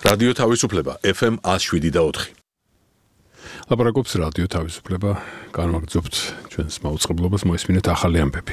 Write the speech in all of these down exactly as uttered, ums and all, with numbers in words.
რადიო თავისუფლება ეფ ემ one oh seven და four. ლაპარაკობს რადიო თავისუფლება, განმაგრძობთ ჩვენს მაუწყებლობას, მოისმინეთ ახალი ამბები.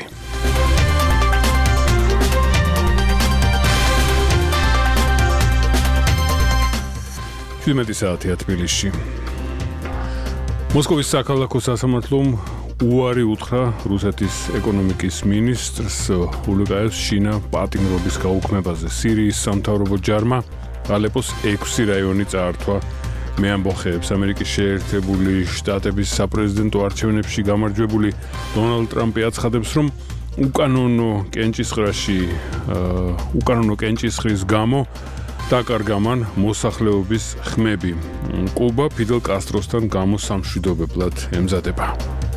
შვიდმეტი საათია თბილისში. მოსკოვის საქალაქო სასამართლომ უარი უთხრა რუსეთის ეკონომიკის მინისტრს ულუკაევს შინა პატიმრობის გაუქმებაზე. სირიის სამთავრობო ჯარმა ალეპოს ექვსი რაიონი წაართვა. მე ამბოხებს ამერიკის შეერთებული შტატების საპრეზიდენტო არჩევნებში გამარჯვებული დონალდ ტრამპი აცხადებს, რომ უკანონო კენჭისყრაში უკანონო კენჭისყრის გამო დაკარგა მან მოსახლეობის ხმები. კუბა ფიდელ კასტროსთან გამოსამშვიდობებლად ემზადება.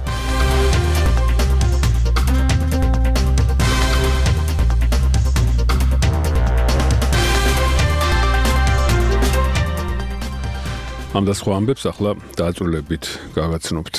ამ და სხვა ამბებს ახლა დააწვრილებით გავაცნობთ.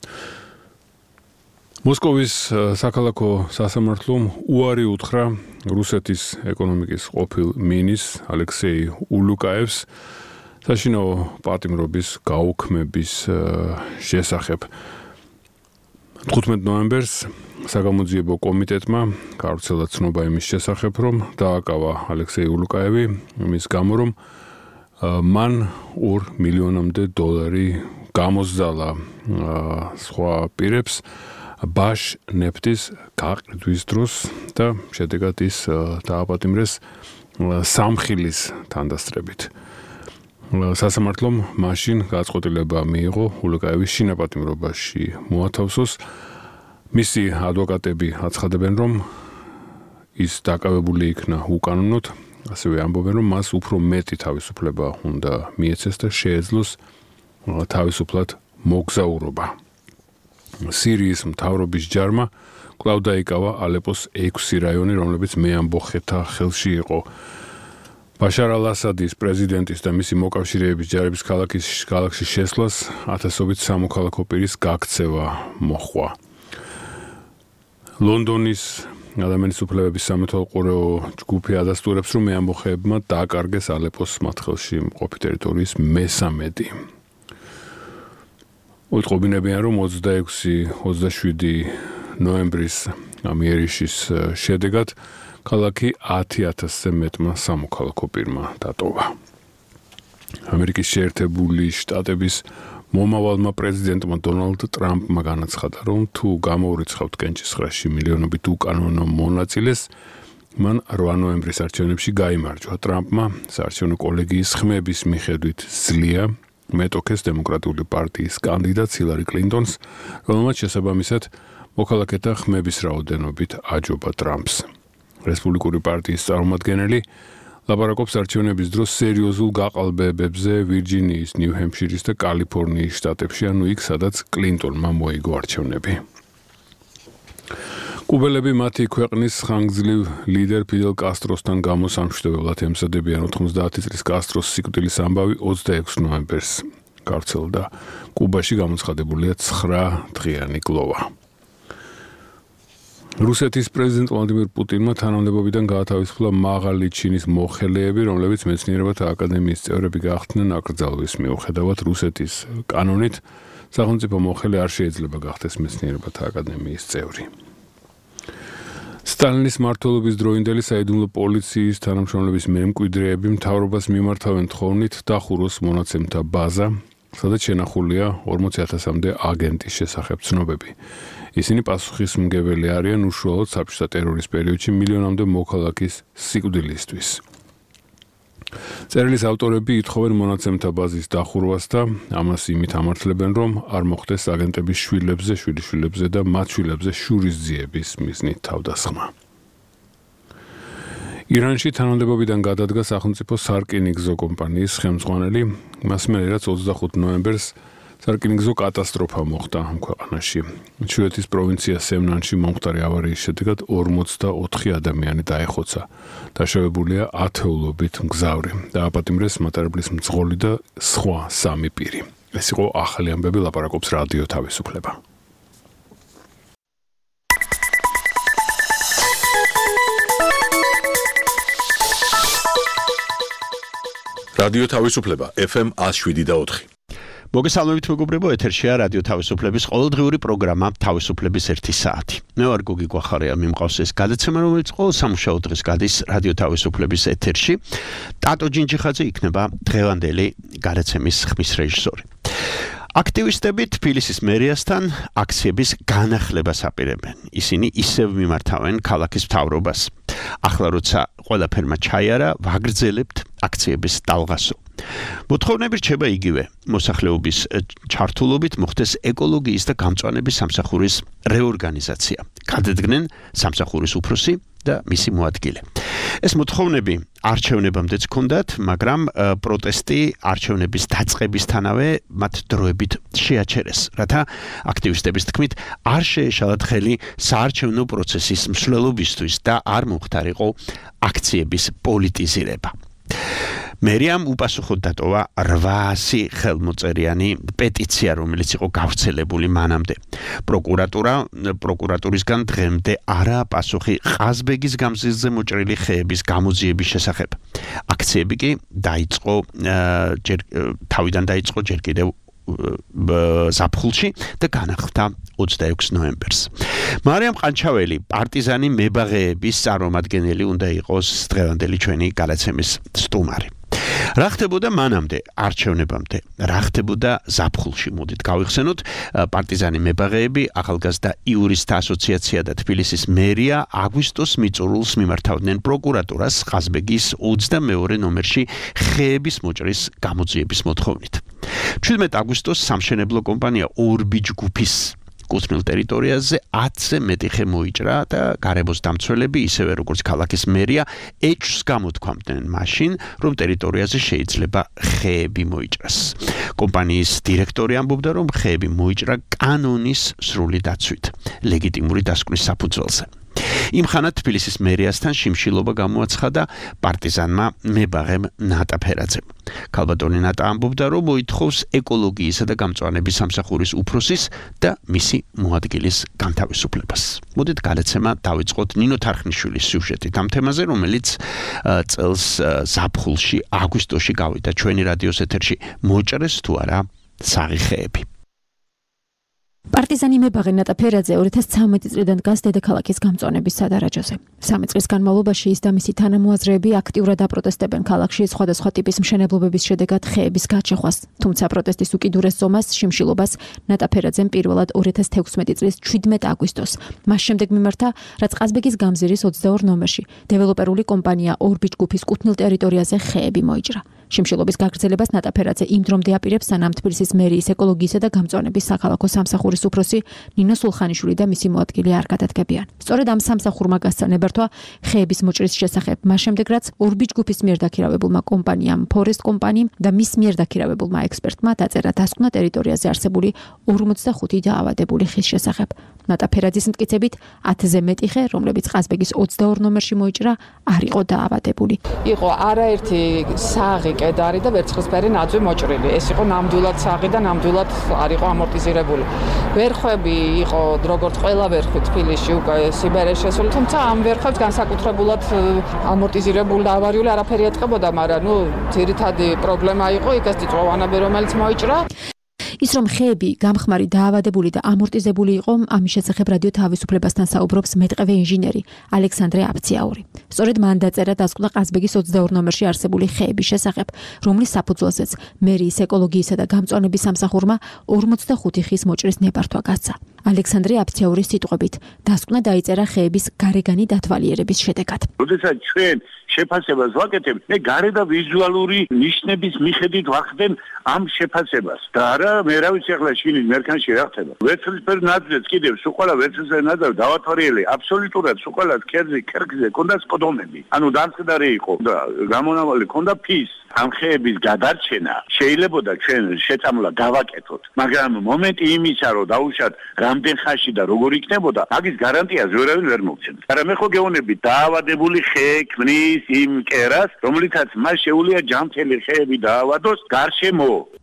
მოსკოვის საქალაქო სასამართლომ უარი უთხრა რუსეთის ეკონომიკის ყოფილ მინისტრს ალექსეი ულუკაევს საშინაო პატიმრობის გაუქმების შესახებ. თხუთმეტ ნოემბერს საგამოძიებო კომიტეტმა გავრცელა ცნობა იმის შესახებ, რომ დააკავა ალექსეი ულუკაევი იმის გამო, რომ მან ორ მილიონამდე დოლარი გამოსძალა სხვა პირებს ბაშ ნეფტის გაყიდვის დროს და შედეგად ის დააპატიმრეს სამხილის თანდასწრებით. სასამართლომ მაშინ გადაწყვეტილება მიიღო ულუკაევის შინაპატიმრობაში მოათავსოს. მისი ადვოკატები აცხადებენ, რომ ის დაკავებული იქნა უკანონოდ, ასევე ამბობენ, რომ მას უფრო მეტი თავისუფლება უნდა მიეცეს და შეეძლოს თავისუფლად მოგზაურობა. სირიის მთავრობის ჯარმა კვლავ დაიკავა ალეპოს ექვსი რაიონი, რომლებიც მეამბოხეთა ხელში იყო. ბაშარ ალ-ასადის პრეზიდენტის და მისი მოკავშირეების ჯარების ქალაქის ქალაქში შესვლას ათასობით სამოქალაქო პირის გაქცევა მოჰყვა. ლონდონის ადამიანის უფლებების სამეთვალყურეო ჯგუფი ადასტურებს, რომ მეამბოხეებმა დააკარგეს ალეპოს მათ ხელში მყოფი ტერიტორიის მესამედი. უთყობინებიან, რომ ოცდაექვსი ოცდაშვიდი ნოემბრის ამიერიშის შედეგად ქალაქი ათი ათასზე მეტმა სამოქალაქო პირმა დატოვა. ამერიკის შეერთებული შტატების მომავალმა პრეზიდენტმა დონალდ ტრამპმა განაცხადა, რომ თუ გამოურიცხავთ კენჭისყრაში მილიონობით უკანონო მონაწილეს, მან რვა ნოემბრის არჩევნებში გაიმარჯვა. ტრამპმა საარჩევნო კოლეგიის ხმების მიხედვით ძლია მეტოქეს დემოკრატიული პარტიის კანდიდატს ჰილარი კლინტონს, რომელმაც შესაბამისად მოქალაქეთა ხმების რაოდენობით აჯობა ტრამპს. რესპუბლიკური პარტიის წარმომადგენელი ლაპარაკობს არჩევნების დროს სერიოზულ გაყალბებებზე ვირჯინიის, ნიუ-ჰემფშირის და კალიფორნიის შტატებში, ანუ იქ, სადაც კლინტონმა მოიგო არჩევნები. კუბელები მათი ქვეყნის ხანგრძლივ ლიდერ ფიდელ კასტროსთან გამოსამშვიდობებლად ემზადებიან. ოთხმოცდაათი წლის კასტროს სიკვდილის ამბავი ოცდაექვსი ნოემბერს გავრცელდა. კუბაში გამოცხადებულია ცხრა დღიანი გლოვა. რუსეთის პრეზიდენტ ვლადიმირ პუტინმა თანამდებობიდან გაათავისუფლა მაღალი ჩინის მოხელეები, რომლებიც მეცნიერებათა აკადემიის წევრები გახდნენ აკრძალვის მიუხედავად რუსეთის კანონით სახელმწიფო მოხელე არ შეიძლება გახდეს მეცნიერებათა აკადემიის წევრი. სტალინის მმართველობის დროინდელი საიდუმლო პოლიციის თანამშრომლების მემკვიდრეები მთავრობას მიმართავენ თხოვნით დახუროს მონაცემთა ბაზა, სადაც შენახულია ორმოცი ათასამდე აგენტის შესახებ ცნობები. ისინი პასუხისმგებელი არიან უშუალოდ საბჭოთა ტერორის პერიოდში მილიონამდე მოქალაქის სიკვდილისთვის. წერილის ავტორები ითხოვენ მონაცემთა ბაზის დახურვას და ამას იმით ამართლებენ, რომ არ მოხდეს აგენტების შვილებზე, შვილიშვილებზე და მათ შვილებზე შურისძიების მიზნით თავდასხმა. ირანში თანამდებობიდან გადადგა სახელმწიფო სარკინიგზო კომპანიის ხელმძღვანელი, მას მერე რაც ოცდახუთი ნოემბერს სარკინიგზო კატასტროფა მოხდა ამ ქვეყანაში. ჩრდილოეთის პროვინცია სემნანში მომხდარი ავარიის შედეგად ორმოცდაოთხი ადამიანი დაეხოცა. დაშავებულია ათეულობით მგზავრი. დააპატიმრეს მატარებლის მძღოლი და სხვა სამი პირი. ეს იყო ახალი ამბები, ლაპარაკობს რადიო თავისუფლება. რადიო თავისუფლება ეფ ემ one oh seven და four. მოგესალმებით მეგობრებო, ეთერშია რადიო თავისუფლების ყოველდღიური პროგრამა თავისუფლების ერთი საათი. მე ვარ გოგი გვახარია, მიმყავს ეს გადაცემა, რომელიც ყოველ სამუშაო დღეს გადის რადიო თავისუფლების ეთერში. ტატო ჯინჯიხაძე იქნება დღევანდელი გადაცემის ხმის რეჟისორი. აქტივისტები თბილისის მერიასთან აქციების განახლებას აპირებენ. ისინი ისევ მიმართავენ ქალაქის მთავრობას. ახლა როცა ყველაფერმა ჩაიარა, ვაგრძელებთ აქციების ტალღასო. მოთხოვნები რჩება იგივე, მოსახლეობის ჩართულობით მოხდეს ეკოლოგიის და გამწვანების სამსახურის რეორგანიზაცია. გადადგნენ სამსახურის უფროსი და მისი მოადგილე. ეს მოთხოვნები არჩევნებამდეც ჰქონდათ, მაგრამ პროტესტი არჩევნების დაწყებისთანავე მათ დროებით შეაჩერეს, რათა აქტივისტების თქმით არ შეეშალათ ხელი საარჩევნო პროცესის მსვლელობისთვის და არ მომხდარიყო აქციების პოლიტიზირება. მერიამ უპასუხოდ დატოვა რვაასი ხელმოწერიანი პეტიცია, რომელიც იყო გავრცელებული მანამდე. პროკურატურა პროკურატურისგან დღემდე არაა პასუხი ყაზბეგის გამზირზე მოჭრილი ხეების გამოძიების შესახებ. აქციები კი დაიწყო ჯერ თავიდან დაიწყო ჯერ კიდევ ზაფხულში და განახლდა ოცდაექვსი ნოემბერს. მარიამ ყანჩაველი, პარტიზანი მებაღეების წარმომადგენელი უნდა იყოს დღევანდელი ჩვენი გადაცემის სტუმარი. რა ხდებოდა მანამდე არჩევნებამდე? რა ხდებოდა ზაფხულში? მოდით გავიხსენოთ, პარტიზანი მებაღეები, ახალგაზრდა იურისტთა ასოციაცია და თბილისის მერია აგვისტოს მიწურულს მიმართავდნენ პროკურატურას ყაზბეგის ოცდამეორე ნომერში ხეების მოჭრის გამოძიების მოთხოვნით. შვიდმეტი აგვისტოს სამშენებლო კომპანია ორბი ჯგუფის კუთვნილ ტერიტორიაზე ათზე მეტი ხე მოიჭრა და გარემოს დამცველები, ისევე როგორც ქალაქის მერია, ეჭვს გამოთქვამდნენ მაშინ, რომ ტერიტორიაზე შეიძლება ხეები მოიჭრას. კომპანიის დირექტორი ამბობდა, რომ ხეები მოიჭრა კანონის სრული დაცვით, ლეგიტიმური დასკვნის საფუძველზე. იმ ხანად თბილისის მერიასთან შიმშილობა გამოაცხადა პარტიზანმა მებაღემ ნატა ფერაძემ. ქალბატონი ნატა ამბობდა, რომ მოითხოვს ეკოლოგიისა და გამწვანების სამსახურის უფროსის და მისი მოადგილის განთავისუფლებას. მოდით გადაცემა დავიწყოთ ნინო თარხნიშვილის სიუჟეტით ამ თემაზე, რომელიც წელს ზაფხულში, აგვისტოში გავიდა ჩვენი რადიოს ეთერში. მოჭრეს თუ არა საღი ხეები. პარტიზანი მებაღე ნატა ფერაძე ორი ათას ცხრამეტი წლიდან დგას დედაქალაქის გამწვანების სადარაჯოზე. სამი წლის განმავლობაში ის და მისი თანამოაზრეები აქტიურად აპროტესტებენ ქალაქში სხვადასხვა ტიპის მშენებლობების შედეგად ხეების გაჩეხვას. თუმცა პროტესტის უკიდურეს ზომას, შიმშილობას ნატა ფერაძემ პირველად ორი ათას თექვსმეტი წლის შვიდმეტი აგვისტოს. მას შემდეგ მიმართა, რაც ყაზბეგის გამზირის ოცდაორ ნომერში დეველოპერული კომპანია ორბი ჯგუფის კუთვნილ ტერიტორიაზე ხეები მოიჭრა. შიმშილობის გაგრძელებას ნატა ფერაძე იმ დრომდე აპირებს, სანამ თბილისის მერიის ეკოლოგიისა და გამწვანების საქალაქო სამსახურის უფროსი ნინო სულხანიშვილი და მისი მოადგილე არ გადადგებიან. სწორედ ამ სამსახურმა გასცა ნებართვა ხეების მოჭრის შესახებ, მას შემდეგ რაც ორბი ჯგუფის მიერ დაქირავებულმა კომპანიამ, ფორესტ კომპანიამ და მის მიერ დაქირავებულმა ექსპერტმა დაწერა დასკვნა ტერიტორიაზე არსებული ორმოცდახუთი დაავადებული ხის შესახებ. ნატა ფერაძის მტკიცებით, ათზე მეტი ხე, რომლებიც ყაზბეგის ოცდაორ ნომერში მოიჭრა, არ იყო დაავადებული. იყო არაერთი საღი კედარი და ვერცხლისფერი ნაძვი მოჭრილი. ეს იყო ნამდვილად საღი და ნამდვილად არ იყო ამორტიზირებული. ვერხვები იყო როგორც ყველა ვერხვი თბილისში უკვე სიბერეს შესული, თუმცა ამ ვერხვებს განსაკუთრებულად ამორტიზირებული და ავარიული არაფერი ეტყებოდა, მაგრამ ნუ ძირითადი პრობლემა იყო იქაც წიწვოვანები, რომელიც მოიჭრა. ის რომ ხეები გამხმარი დაავადებული და ამორტიზებული იყო, ამის შესახებ რადიო თავისუფლებასთან საუბრობს მეტყევე ინჟინერი ალექსანდრე აფციაური. სწორედ მან დაწერა დასკვნა ყაზბეგის ოცდაორ ნომერში არსებული ხეების შესახებ, რომლის საფუძველზეც მერიის ეკოლოგიისა და გამწვანების სამსახურმა ორმოცდახუთი ხის მოჭრის ნებართვა გასცა. ალექსანდრე აფციაურის სიტყვებით, დასკვნა დაიწერა ხეების გარეგანი დათვალიერების შედეგად. როდესაც ჩვენ შეფასებას ვაკეთებთ, მე გარე და ვიზუალური ნიშნების მიხედვით ვახდენ ამ შეფასებას და არა მე რა ვიცი ახლა შინი მერქანში რა ხდება. ვერცხლისფერ ნაძვებს კიდევ სულ ყველა ვერცხლისფერ ნაძვს დავათვალიერე, აბსოლუტურად სულ ყველა ქერზე, ქერგზე ქონდა სკოდომები. ანუ დამწყდარი იყო და გამონავალი ქონდა ფის. ამ ხეების გადარჩენა შეიძლებოდა ჩვენ შეწამლა გავაკეთოთ, მაგრამ მომენტი იმისა, რომ დაუშვათ რამდენ ხანში და როგორ იქნებოდა, მაგის გარანტიას ვერავინ ვერ მოგცემს. მაგრამ მე ხო გეუბნები დაავადებული ხე ქმნის იმ კერას, რომლითაც მას შეუძლია ჯანმრთელი ხეები დაავადოს გარშემო.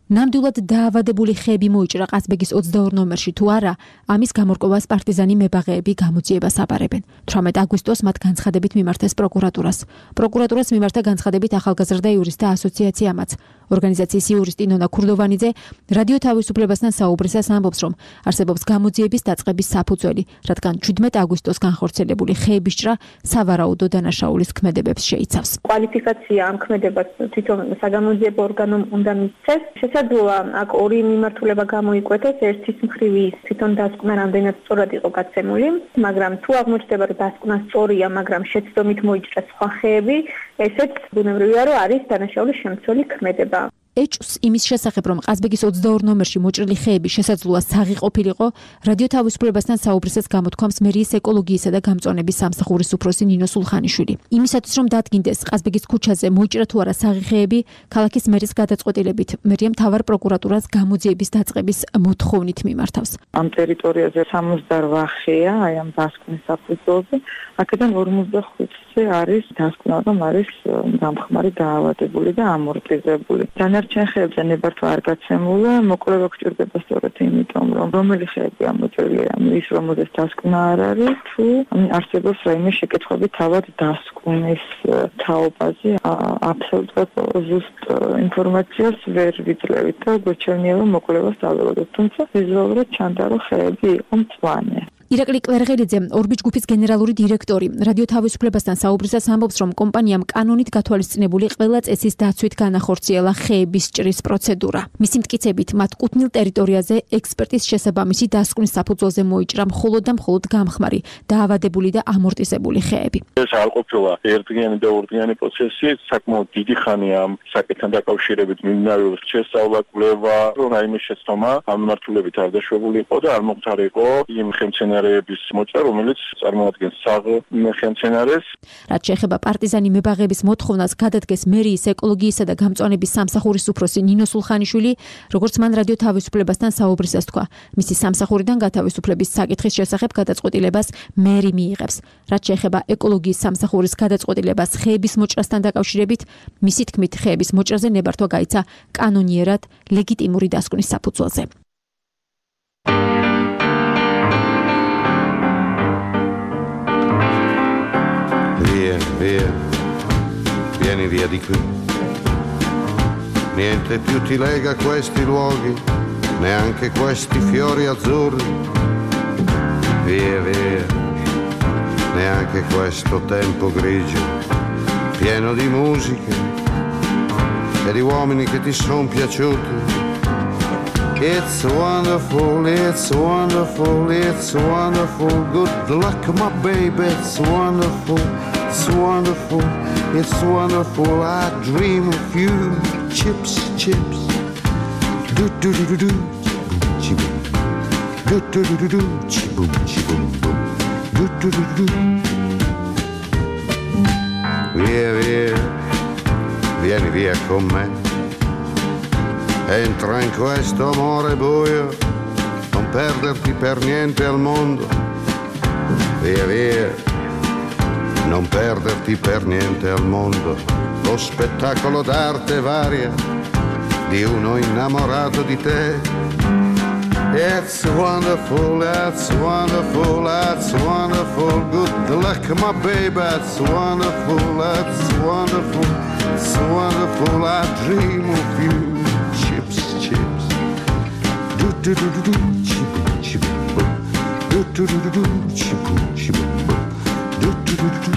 ნამდვილად დაავადებული ხეები მოიჭრა ყაზბეგის ოცდაორ ნომერში თუ არა, ამის გამორკვევას პარტიზანი მებაღეები გამოძიებას აბარებენ. თვრამეტ აგვისტოს მათ განცხადებით მიმართეს პროკურატურას. პროკურატურას მიმართა განცხადებით ახალგაზრდა იურისტთა ასოციაციამაც. ორგანიზაციის იურისტი ნონა ქურდოვანიძე რადიო თავისუფლებასთან საუბრისას ამბობს, რომ არსებობს გამოძიების დაწყების საფუძველი, რადგან შვიდმეტ აგვისტოს განხორციელებული ხეების ჭრა სავარაუდო დანაშაულის ქმედებებს შეიცავს. კვალიფიკაცია ამ ქმედებას თვითონ საგამოძიებო ორგანომ უნდა მისცეს. შესაძლოა აქ ორი მიმართულება გამოიკვეთეს, ერთის მხრივ ის თვითონ დასკვნა რამდენად სწორად იყო გაცემული, მაგრამ თუ აღმოჩნდება, რომ დასკვნა სწორია, მაგრამ შეცდომით მოიჭრა სხვა ხეები, ესეც ბუნებრივია, რომ არის დანაშაულის შემცველი ქმედება. ეჭვს იმის შესახებ, რომ ყაზბეგის ოცდაორ ნომერში მოჭრილი ხეები შესაძლოა საღი ყოფილიყო, რადიო თავისუფლებასთან საუბრისას გამოთქვამს მერიის ეკოლოგიისა და გამწვანების სამსახურის უფროსი ნინო სულხანიშვილი. იმისათვის, რომ დადგინდეს ყაზბეგის ქუჩაზე მოიჭრა თუ არა საღი ხეები, ქალაქის მერის გადაწყვეტილებით მერია მთავარ პროკურატურას გამოძიების დაწყების მოთხოვნით მიმართავს. ამ ტერიტორიაზე სამოცდაორ ხეა, აი ამ დასკვნის საფუძველზე, აქედან ორმოცდახუთზე არის დასკვნა, რომ არის გამხმარი დაავადებული და ამორტიზებული. დანარჩენ ხეებზე ნებართვა არ გაცემულა, მოკვლევა გჭირდება სწორედ იმიტომ, რომ რომელი ხეები ამოჭრილია, ის რომელზეც დასკვნა არ არის, თუ არსებობს რაიმე შეკითხვები თავად დასკვნის თაობაზე, აბსოლუტურად ზუსტ ინფორმაციას ვერ ვიძლევით და გვეჩვენია, რომ მოკვლევას დაველოდოთ, თუმცა ვიზუალურად ჩანდა, რომ ხეები იყო მწვანე. ირაკლი კვერღელიძე, ორბის ჯგუფის გენერალური დირექტორი, რადიო თავისუფლებასთან საუბრისას ამბობს, რომ კომპანიამ კანონით გათვალისწინებული ყველა წესის დაცვით განახორციელა ხეების ჭრის პროცედურა. მისი მტკიცებით, მათ კუთვნილ ტერიტორიაზე ექსპერტის შესაბამისი დასკვნის საფუძველზე მოიჭრა მხოლოდ და მხოლოდ გამხმარი, დაავადებული და ამორტიზებული ხეები. ეს არ ყოფილა ერთდღიანი და ორდღიანი პროცესი, საკმაოდ დიდი ხანია ამ საკითხთან დაკავშირებით მიმდინარეობს შესწავლა, კვლევა, რომ რაიმე შეცდომა ამ მიმართულებით არ დაშვებული იყო და არ მოხდარიყო იმ ხემცენარეების მოჭრა, რომელიც წარმოადგენს საღ ხემცენარეს. რაც შეეხება პარტიზანი მებაღეების მოთხოვნას, გადადგეს მერიის ეკოლოგიისა და გამწვანების სამსახურის უფროსი ნინო სულხანიშვილი, როგორც მან რადიო თავისუფლებასთან საუბრისას თქვა. მისი სამსახურიდან გათავისუფლების საკითხის შესახებ გადაწყვეტილებას მერი მიიღებს. რაც შეეხება ეკოლოგიის სამსახურის გადაწყვეტილებას ხეების მოჭრასთან დაკავშირებით, მისი თქმით, ხეების მოჭრაზე ნებართვა გაიცა კანონიერად ლეგიტიმური დასკვნის საფუძველზე. Via, via, vieni via di qui. Niente più ti lega questi luoghi, neanche questi fiori azzurri. Via, via, neanche questo tempo grigio, pieno di musiche e di uomini che ti sono piaciuti. It's wonderful, it's wonderful, it's wonderful. Good luck, my baby, it's wonderful, it's wonderful, it's wonderful. I dream of you, chips, chips. Do do do do do, chi-boom, do do do do do, chi-boom, chi-boom, boom. Do do do do. Via, via, vieni via con me. Entra in questo amore buio, non perderti per niente al mondo. Via, via, non perderti per niente al mondo. Lo spettacolo d'arte varia di uno innamorato di te. It's wonderful, it's wonderful, it's wonderful. Good luck, my baby, it's wonderful, it's wonderful, it's wonderful. I dream of you. Chips, chips. Do do do do do, chip chip boom. Do do do do do, chip chip boom. Do do do do do.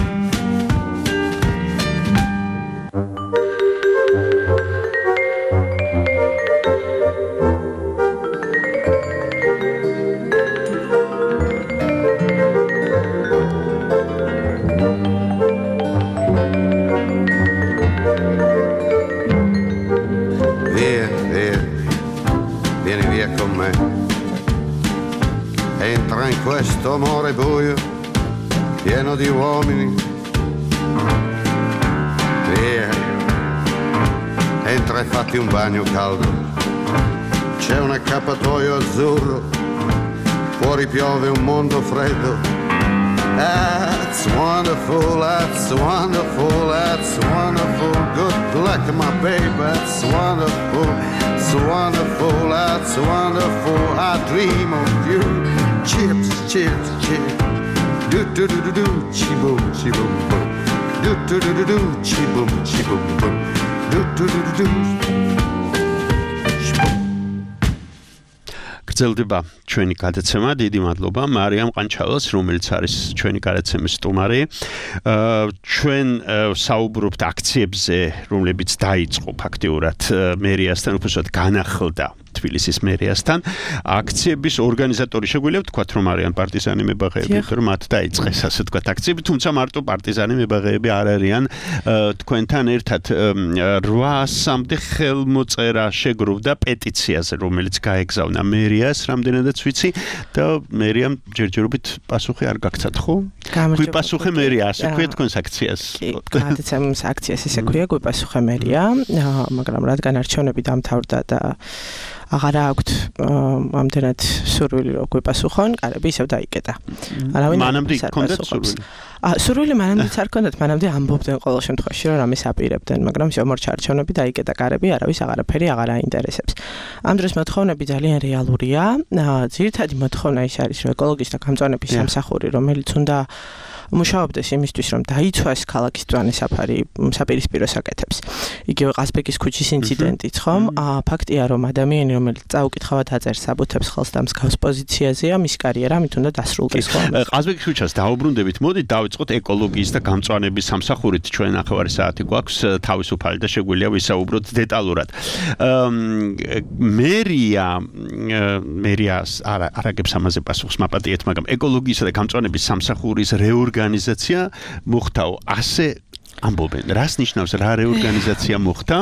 Entra in questo amore buio, pieno di uomini. Via, entra e fatti un bagno caldo. C'è un accappatoio azzurro, fuori piove un mondo freddo. That's wonderful, that's wonderful, that's wonderful. Good luck, my baby, that's wonderful, it's wonderful, that's wonderful. I dream of you. Chips, chips, chips. Do do do do do, chi boom, chi boom boom. Do do do do do, chi boom, chi boom boom. Do do do do do. გრძელდება ჩვენი გადაცემა. დიდი მადლობა მარიამ ყანჩალას, რომელიც არის ჩვენი გადაცემის სტუმარი. ჩვენ საუბრობთ აქციებზე, რომლებიც დაიწყო ფაქტიურად მერიასთან, უბრალოდ განახლდა თბილისის მერიასთან. აქციების ორგანიზატორი შეგვიძლია ვთქვათ, რომ არიან პარტიზანი მებაღეები, რომ მათ დაიწყეს ასე ვთქვათ აქციები, თუმცა მარტო პარტიზანი მებაღეები არ არიან. თქვენთან ერთად რვაასამდე ხელმოწერა შეგროვდა პეტიციაზე, რომელიც გაეგზავნა მერიას, რამდენადაც ვიცი და მერიამ ჯერჯერობით პასუხი არ გაქცათ, ხო? გვიპასუხე მერია, ასე ქვია თქვენს აქციას. კი, გადაცემის აქციას ისე ქვია, გვიპასუხე მერია, მაგრამ რადგან არჩევნები დამთავრდა და აღარ აქვთ ამდენად სურვილი რომ გვიპასუხონ, კარები ისევ დაიკეტა. არავინ მანამდე ჰქონდათ სურვილი? აა სურვილი მანამდეც არ ჰქონდათ, მანამდე ამბობდნენ ყოველ შემთხვევაში რომ რამეს აპირებდნენ, მაგრამ შემორჩა არჩევნები დაიკეტა კარები, არავის აღარაფერი აღარ აინტერესებს. ამ დროს მოთხოვნები ძალიან რეალურია. ძირითადი მოთხოვნა ის არის, რომ ეკოლოგისტთა გამწვანების სამსახური, რომელიც უნდა მუშაობდეს იმისთვის, რომ დაიცვას ქალაქის მწვანე-საფარი საპირისპირო საკეთებს. იგივე ყაზბეგის ქუჩის ინციდენტიც, ხომ? ფაქტია, რომ ადამიანი, რომელიც წაუკითხავად აწერს საბუთებს ხელს და მსგავს პოზიციაზეა, მის კარიერა მით უნდა დასრულდეს, ხო? ყაზბეგის ქუჩას დაუბრუნდებით. მოდით დავიწყოთ ეკოლოგიის და გამწვანების სამსახურით. ჩვენ ნახევარი საათი გვაქვს თავისუფალი და შეგვიძლია ვისაუბროთ დეტალურად. მერია მერიას არაგებს ამაზე პასუხს მაპატიეთ, მაგრამ ეკოლოგიისა და გამწვანების სამსახურის რეორგანიზაცია ორგანიზაცია მოხდა ასე ამბობენ, რას ნიშნავს რა რეორგანიზაცია მოხდა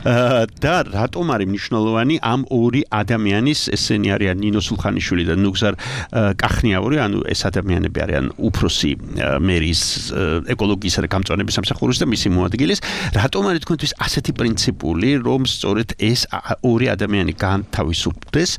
და რატომ არის მნიშვნელოვანი ამ ორი ადამიანის, ესენი არიან ნინო სულხანიშვილი და ნუგზარ კახნიავური, ანუ ეს ადამიანები არიან უფროსი მერის ეკოლოგიისა და გამწვანების სამსახურის და მისი მოადგილის, რატომ არის თქვენთვის ასეთი პრინციპული, რომ სწორედ ეს ორი ადამიანი განთავისუფლდეს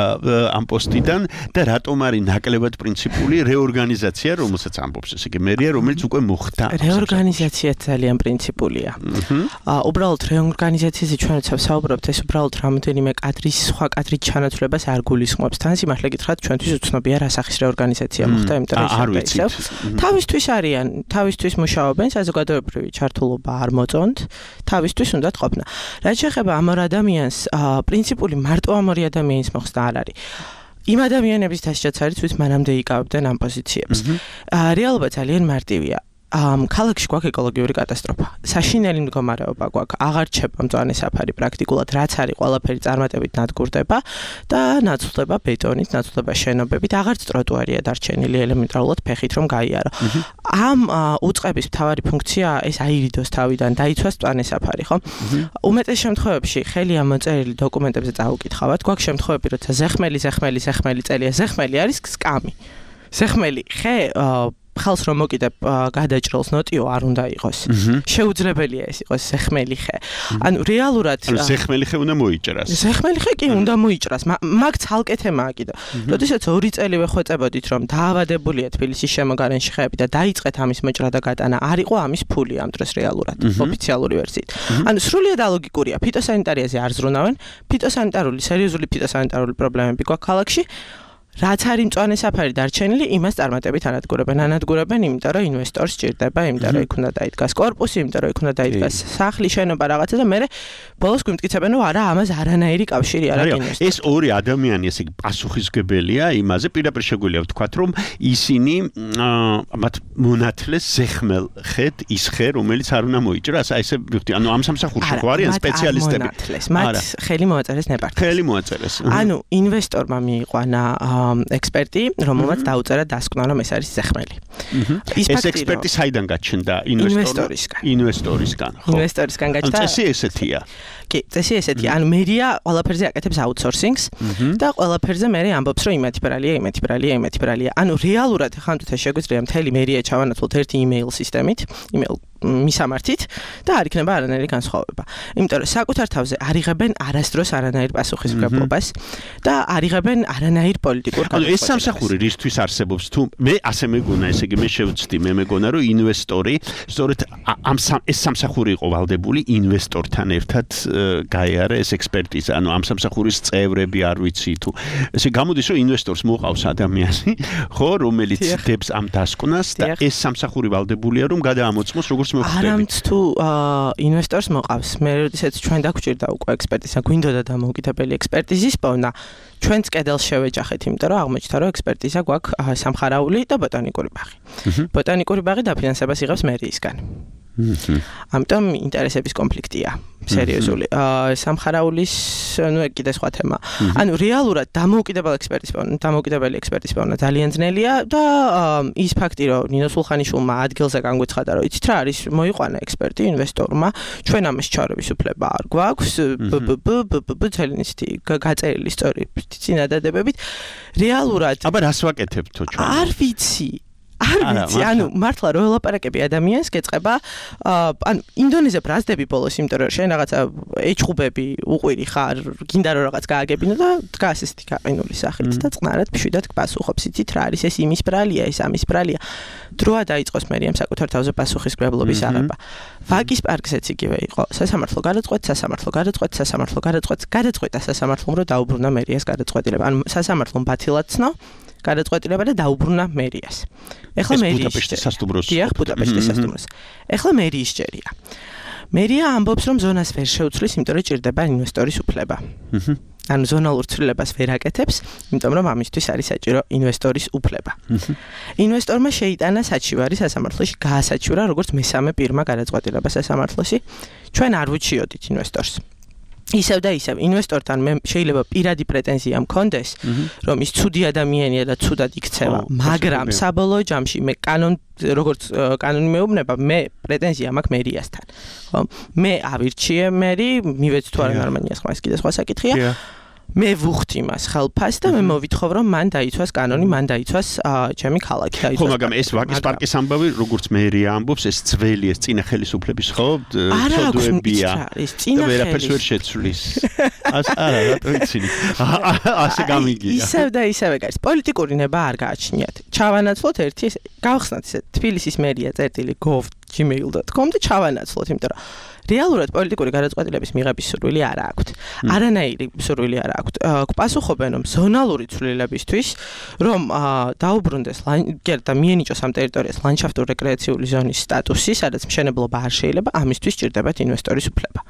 ამ პოსტიდან და რატომ არის ნაკლებად პრინციპული რეორგანიზაცია, რომელსაც ამბობს ესე იგი მერია, რომელიც უკვე მოხდა. რეორგანიზაცია ძალიან პრინციპულია. აა უბრალოდ რეორგანიზაციაზე ჩვენც ვსაუბრობთ, ეს უბრალოდ რამოდენიმე კადრის სხვა კადრით ჩანაცვლებას არ გულისხმობს. თან სიმართლე გითხრათ, ჩვენთვის უცნობია რა სახის რეორგანიზაცია მოხდა, იმიტომ რომ ისევ თავისთვის არიან, თავისთვის მუშაობენ, საზოგადოებრივი ჩართულობა არ მოწონთ, თავისთვის უნდათ ყოფნა. რაც შეეხება ამ ორ ადამიანს, პრინციპული მარტო ამ ორი ადამიანის მოხსნა არ არის. იმ ადამიანების დასჯაც არის, ვინც მანამდე იკავებდნენ ამ პოზიციებს. რეალობა ძალიან მარტივია. ამ ქალაქში გვაქვს ეკოლოგიური კატასტროფა. საშინელი მდგომარეობა გვაქვს. აღარ რჩება მწვანე საფარი პრაქტიკულად, რაც არის ყველაფერი წარმატებით ნადგურდება და ნაცვლდება ბეტონით, ნაცვლდება შენობებით, აღარც ტროტუარია დარჩენილი ელემენტარულად ფეხით რომ გაიარო. ამ უწყების მთავარი ფუნქცია ეს აირიდოს თავიდან, დაიცვას მწვანე საფარი, ხო? უმეტეს შემთხვევებში ხელი ამოწერილი დოკუმენტებზე წაუკითხავთ, გვაქვს შემთხვევები, როცა ზეხმელი, ზეხმელი, ზეხმელი წელია, ზეხმელი არის სკამი. ზეხმელი ხე ხალს რომ მოკიდებ გადაჭრილს ნოტიო არ უნდა იყოს. შეუძლებელია ეს იყოს ზეხმელი ხე. ანუ რეალურად ზეხმელი ხე უნდა მოიჭრას. ზეხმელი ხე კი უნდა მოიჭრას. მაგ ცალკე თემაა კიდე. როდესაც ორი წელი ვეხვეწებოდით რომ დაავადებულია თბილისის შემოგარენში ხეები და დაიწყეთ ამის მოჭრა და გატანა, არ იყო ამის ფული ამ დროს რეალურად ოფიციალური ვერსიით. ანუ სრულიად ალოგიკურია. ფიტოსანიტარიაზე არ ზრუნავენ. ფიტოსანიტარული სერიოზული ფიტოსანიტარული პრობლემები გვაქვს ქალაქში. რაც არის მწვანე საფარი დარჩენილი, იმას წარმატებით ანადგურებენ. ანადგურებენ, იმიტომ რომ ინვესტორს სჭირდება, იმიტომ რომ იქ უნდა დაიდგას კორპუსი, იმიტომ რომ იქ უნდა დაიდგას სახლი, შენობა რაღაცა და მე ბოლოს გვიმტკიცებენ, რომ არა, ამას არანაირი კავშირი არ აქვს ინვესტორს. ეს ორი ადამიანი ესე იგი პასუხისმგებელია იმაზე, პირდაპირ შეგვიძლია ვთქვათ, რომ ისინი მათ მონათლეს ზეხმელ ხედ ის ხე, რომელიც არ უნდა მოიჭრას, აი ესე ვიხდი, ანუ ამ სამსახურში ხო არიან სპეციალისტები. მათ ხელი მოაწერეს ნებართვას. ხელი მოაწერეს. ანუ ინვესტორმა მიიყვანა ექსპერტი, რომელმაც დაუწერა დასკვნა, რომ ეს არის ზეხმელი. ეს ექსპერტი საიდან გაჩნდა? ინვესტორისგან. ინვესტორისგან, ხო? ინვესტორისგან გაჩნდა. ანუ წესი ესეთია. კი, წესი ესეთია. ანუ მერია ყველაფერზე აკეთებს აუთსორსინგს და ყველაფერზე მე ამბობს, რომ იმეთი ბრალია, იმეთი ბრალია, იმეთი ბრალია. ანუ რეალურად ხან თუთა შეგვიძლია მთელი მერია ჩავანაცვლოთ ერთი იმეილ სისტემით, იმეილ მისამართით და არ იქნება არანაირი განსხვავება. იმიტომ რომ საკუთარ თავზე არ იღებენ არასდროს არანაირ პასუხისმგებლობას და არ იღებენ არანაირ პოლიტიკურ განსხვავებას. ანუ ეს სამსახური რისთვის არსებობს თუ მე ასე მეგონა, ესე იგი მე შევწდი, მე მეგონა რომ ინვესტორი სწორედ ამ ეს სამსახური იყო ვალდებული ინვესტორთან ერთად გაიარა ეს ექსპერტიზა, ანუ ამ სამსახურის წევრები არ ვიცი თუ ესე გამოდის რომ ინვესტორს მოყავს ადამიანი, ხო, რომელიც დებს ამ დასკვნას და ეს სამსახური ვალდებულია რომ გადაამოწმოს როგორც მოხდება. არამც თუ ინვესტორს მოყავს, მე როდესაც ჩვენ დაგვჭირდა უკვე ექსპერტიზა, გვინდოდა დამოუკიდებელი ექსპერტიზის პოვნა, ჩვენც კედელს შევეჯახეთ, იმიტომ რომ აღმოჩნდა რომ ექსპერტიზა გვაქვს სამხარაული და ბოტანიკური ბაღი. ბოტანიკური ბაღი დაფინანსებას იღებს მერიისგან. ამიტომ ინტერესების კონფლიქტია სერიოზული. სამხარაულის ნუ კიდე სხვა თემა. ანუ რეალურად დამოუკიდებელი ექსპერტის პოვნა, დამოუკიდებელი ექსპერტის პოვნა ძალიან ძნელია და ის ფაქტი რომ ნინო სულხანიშვილმა ადგილზე განგვეცხადა რომ იცით რა არის მოიყვანა ექსპერტი ინვესტორმა, ჩვენ ამას ჩარების უფლება არ გვაქვს, ბ ძალიან ისეთი გაწერილი სწორი წინადადებებით. რეალურად აბა რას ვაკეთებთ თუ ჩვენ? არ ვიცი. არ ვიცი, ანუ მართლა რო ელაპარაკები ადამიანს გეწყება, ანუ ინდონეზია ბრაზდები ბოლოს, იმიტომ რომ შენ რაღაცა ეჩხუბები უყვირი ხარ, გინდა რომ რაღაც გააგებინო და დგას ესეთი გაყინული სახით და წყნარად მშვიდად გპასუხობს, იცით რა არის ეს იმის ბრალია, ეს ამის ბრალია. დროა დაიწყოს მერიამ საკუთარ თავზე პასუხისმგებლობის აღება. ვაკის პარკზეც იგივე იყო. სასამართლო გადაწყვეტ, სასამართლო გადაწყვეტ, სასამართლო გადაწყვეტ, გადაწყვეტა სასამართლომ რომ დაუბრუნა მერიას გადაწყვეტილება. ანუ სასამართლომ ბათილად ცნო გადაწყვეტილება და დაუბრუნა მერიას. ეხლა მერიის ბუდაპეშტის სასტუმროს. დიახ, ბუდაპეშტის სასტუმროს. ეხლა მერიის ჭერია. მერია ამბობს, რომ ზონას ვერ შეუცვლის, იმიტომ რომ ჭირდება ინვესტორის უფლება. ანუ ზონალურ ცვლილებას ვერ აკეთებს, იმიტომ რომ ამისთვის არის საჭირო ინვესტორის უფლება. ინვესტორმა შეიტანა საჩივარი სასამართლოში, გაასაჩივრა როგორც მესამე პირმა გადაწყვეტილება სასამართლოში. ჩვენ არ ვუჩიოდით ინვესტორს. ისევ და ისევ ინვესტორთან მე შეიძლება პირადი პრეტენზია მქონდეს, რომ ის ცუდი ადამიანია და ცუდად იქცევა, მაგრამ საბოლოო ჯამში მე კანონ როგორც კანონი მეუბნება, მე პრეტენზია მაქვს მერიასთან. ხო? მე ავირჩიე მერი, მივეც თუ არა ნორმალია, სხვა ეს კიდე სხვა საკითხია. მე ვუხდი მას ხელფას და მე მოვითხოვ რომ მან დაიცვას კანონი, მან დაიცვას ჩემი ქალაქი დაიცვას. ხო, მაგრამ ეს ვაკის პარკის ამბავი, როგორც მერია ამბობს, ეს ძველი ეს წინა ხელისუფლების ხო ცოდვებია. ეს წინა ხელის ვერაფერს ვერ შეცვლის. არა, რატო იცინი? ასე გამიგია. ისევ და ისევ ეგ არის. პოლიტიკური ნება არ გააჩნიათ. ჩავანაცვლოთ ერთი გავხსნათ ესე თბილისის მერია წერტილი gov gmail dot com და ჩავანაცვლოთ, იმიტომ რომ რეალურად პოლიტიკური გადაწყვეტილების მიღების სურვილი არ აქვთ. არანაირი სურვილი არ აქვთ. გპასუხობენ რომ ზონალური ცვლილებისთვის, რომ დაუბრუნდეს და მიენიჭოს ამ ტერიტორიას ლანდშაფტურ რეკრეაციული ზონის სტატუსი, სადაც მშენებლობა არ შეიძლება, ამისთვის ჭირდებათ ინვესტორის უფლება.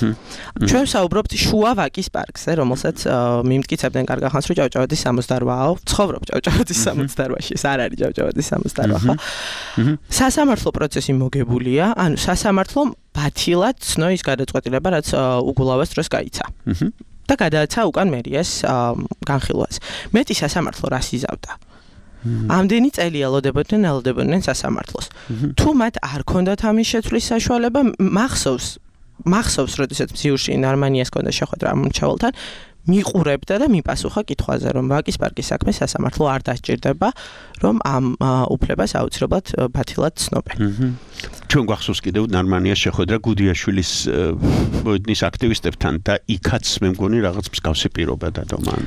ჩვენ საუბრობთ შუა ვაკის პარკზე, რომელსაც მიმტკიცებდნენ კარგ ხანს, რომ ჭავჭავაძის სამოცდაოთხ-აო, ცხოვრობ ჭავჭავაძის სამოცდაოთხში, ეს არ არის ჭავჭავაძის სამოცდაოთხ, ხო? სასამართლო პროცესი მოგებულია, ანუ სასამართლომ ბათილად ცნო ის გადაწყვეტილება, რაც უგულავას დროს გაიცა. და გადააცა უკან მერიას განხილვას. მეტი სასამართლო რას იზავდა? ამდენი წელი ელოდებოდნენ, ელოდებოდნენ სასამართლოს. თუ მათ არ ქონდათ ამის შეცვლის საშუალება, მახსოვს, მახსოვს, როდესაც მზიურში ნარმანიას ქონდა შეხვედრა მომრჩეველთან, მიყურებდა და მიპასუხა კითხვაზე, რომ ვაკის პარკის საქმე სასამართლო არ დასჭირდება, რომ ამ უფლებას აუცილებლად ბათილად ცნობენ. ჩვენ გვახსოვს კიდევ ნარმანიას შეხვედრა გუდიაშვილის ბოდნის აქტივისტებთან და იქაც მე მგონი რაღაც მსგავსი პირობა დადო მან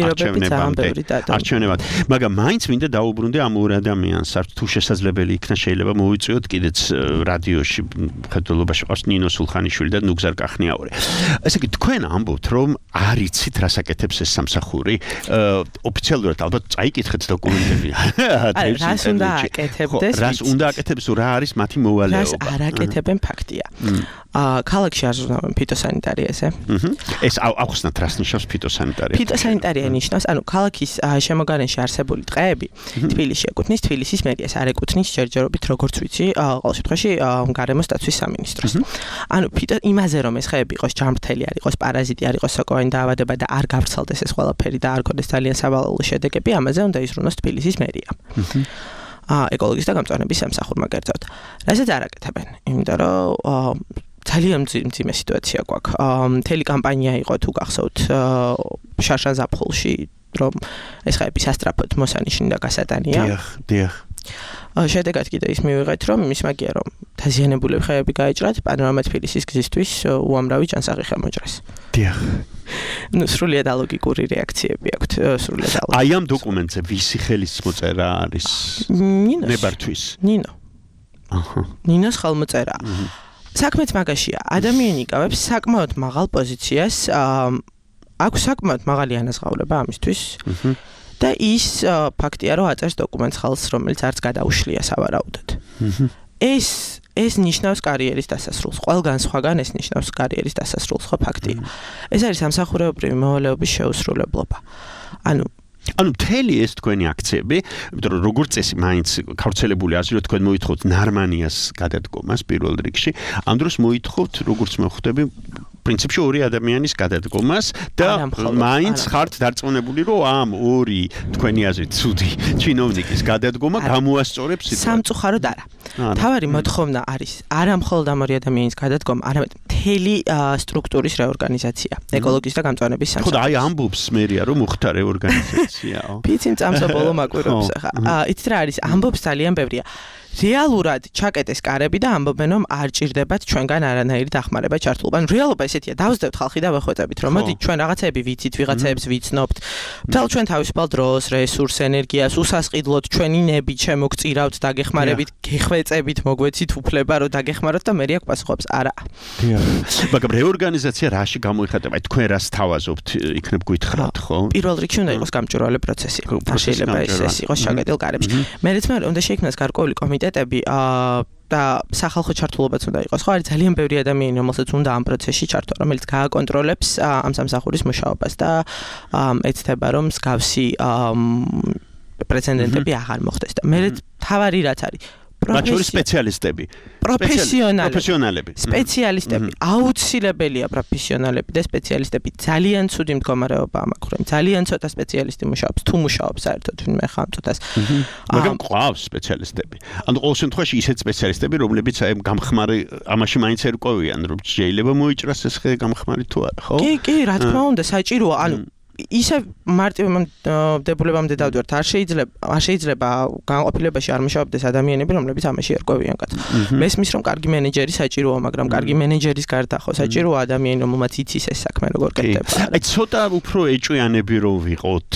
არჩევნებამდე. მაგრამ მაინც მინდა დაუბრუნდე ამ ორ ადამიანს, თუ შესაძლებელი იქნა შეიძლება მოვიწვიოთ კიდეც რადიოში ხეთოლობაში ყავს ნინო სულხანიშვილი და ნუგზარ კახნიაური. ესე იგი თქვენ ამბობთ, რომ არ იცით რას აკეთებს ეს სამსახური, ოფიციალურად ალბათ წაიკითხეთ დოკუმენტები. რას უნდა აკეთებდეს? რას უნდა აკეთებს, რა არის მათი მოვალეობა? რას არ აკეთებენ ფაქტია. ქალაქში არ ზრუნავენ ფიტოსანიტარიაზე. ეს ახსნათ რას ნიშნავს ფიტოსანიტარია? ფიტოსანიტარია ნიშნავს, ანუ ქალაქის შემოგარენში არსებული ტყეები თბილისში ეკუთვნის თბილისის მერიას, არ ეკუთვნის ჯერჯერობით როგორც ვიცი, ყოველ შემთხვევაში გარემოს დაცვის სამინისტროს. ანუ იმაზე რომ ეს ხეები იყოს ჯანმრთელი, არ იყოს პარაზიტი, არ იყოს სოკოვანი დაავადება და არ გავრცელდეს ეს ყველაფერი და არ გქონდეს ძალიან სავალალო შედეგები, ამაზე უნდა იზრუნოს თბილისის მერია. ეკოლოგისტთა გამწვანების სამსახურმა კერძოდ. რასაც არ აკეთებენ, იმიტომ რომ ძალიან მძიმე სიტუაცია გვაქვს. მთელი კამპანია იყო თუ გახსოვთ შარშან ზაფხულში, რომ ეს ხეები სასტრაფოდ მოსანიშნი და გასატანია. დიახ, დიახ. შედეგად კიდე ის მივიღეთ, რომ იმის მაგია, რომ დაზიანებული ხეები გაიჭრათ, პანორამა თბილისის გზისთვის უამრავი ჯანსაღი ხემოჭრეს. დიახ. ნუ სრულიად ალოგიკური რეაქციები აქვთ, სრულიად ალოგიკური. აი ამ დოკუმენტზე ვისი ხელის მოწერა არის? ნინოს. ნებართვის. ნინო. აჰა. ნინოს ხელმოწერა. საქმეც მაგაშია. ადამიანი იკავებს საკმაოდ მაღალ პოზიციას, აქვს საკმაოდ მაღალი ანაზღაურება ამისთვის. და ის ფაქტია, რომ აწერს დოკუმენტს ხალხს, რომელიც არც გადაუშლია სავარაუდოდ. ეს ეს ნიშნავს კარიერის დასასრულს. ყველგან სხვაგან ეს ნიშნავს კარიერის დასასრულს, ხო ფაქტია. ეს არის სამსახურეობრივი მოვალეობის შეუსრულებლობა. ანუ ანუ მთელი ეს თქვენი აქციები, იმიტომ რომ როგორც წესი მაინც გავრცელებული აზრი, რომ თქვენ მოითხოვთ ნარმანიას გადადგომას პირველ რიგში, ამ დროს მოითხოვთ, როგორც მე ხვდები, პრინციპში ორი ადამიანის გადადგომას და მაინც ხართ დარწმუნებული, რომ ამ ორი თქვენი აზრით ცუდი ჩინოვნიკის გადადგომა გამოასწორებს სიტუაციას. სამწუხაროდ არა. თავარი მოთხოვნა არის არა მხოლოდ ამ ორი ადამიანის გადადგომა, არამედ მთელი სტრუქტურის რეორგანიზაცია, ეკოლოგიის და გამწვანების სამსახურის. ხო და აი ამბობს მერია, რომ მოხდა რეორგანიზაციაო. პიციმ წამსაბოლო მაკვირვებს ახლა. იცით რა არის? ამბობს ძალიან ბევრია. რეალურად ჩაკეტეს კარები და ამბობენ რომ არ ჭირდებათ ჩვენგან არანაირი დახმარება ჩართულობა. ანუ რეალობა ესეთია, დავსდევთ ხალხი და ვეხვეწებით, რომ მოდით ჩვენ რაღაცები ვიცით, ვიღაცებს ვიცნობთ. მთელ ჩვენ თავისუფალ დროს, რესურს, ენერგიას უსასყიდლოთ, ჩვენი ნები შემოგწირავთ, დაგეხმარებით, გეხვეწებით, მოგვეცით უფლება, რომ დაგეხმაროთ და მე აქვს პასუხობს. არა. მაგრამ რეორგანიზაცია რაში გამოიხატება? თქვენ რას თავაზობთ, იქნებ გითხრათ, ხო? პირველ რიგში უნდა იყოს გამჭვირვალე პროცესი. შეიძლება ეს იყოს ჩაკეტილ კარებში. მერეც მე უნდა შეიქმნას გარკვეული კომიტეტი და სახალხო ჩართულობაც უნდა იყოს. ხო, არის ძალიან ბევრი ადამიანი, რომელსაც უნდა ამ პროცესში ჩართვა, რომელიც გააკონტროლებს ამ სამსახურის მუშაობას და ეცდება, რომ მსგავსი პრეცედენტები აღარ მოხდეს. და მე თავარი რაც არის მათ შორის სპეციალისტები, პროფესიონალები, სპეციალისტები, აუცილებელია პროფესიონალები და სპეციალისტები. ძალიან ცუდი მდგომარეობა მაქვს. ძალიან ცოტა სპეციალისტი მუშაობს, თუ მუშაობს საერთოდ ვინმე ხამწუთას. მაგრამ ყავს სპეციალისტები. ანუ ყოველ შემთხვევაში ისეთ სპეციალისტები, რომლებიც აი გამხმარი ამაში მაინც ერკვევიან, რომ შეიძლება მოიჭრას ეს ხე გამხმარი თუ არა, ხო? კი, კი, რა თქმა უნდა, საჭიროა. ანუ ისე მარტივ დებულებამდე დავდივართ, არ შეიძლება არ შეიძლება განყოფილებაში არ მუშაობდეს ადამიანები, რომლებიც ამაში ერკვევიან კაც. მესმის რომ კარგი მენეჯერი საჭიროა, მაგრამ კარგი მენეჯერის გარდა ხო საჭიროა ადამიანი, რომელმაც იცის ეს საქმე როგორ კეთდება. აი ცოტა უფრო ეჭვიანები რო ვიყოთ,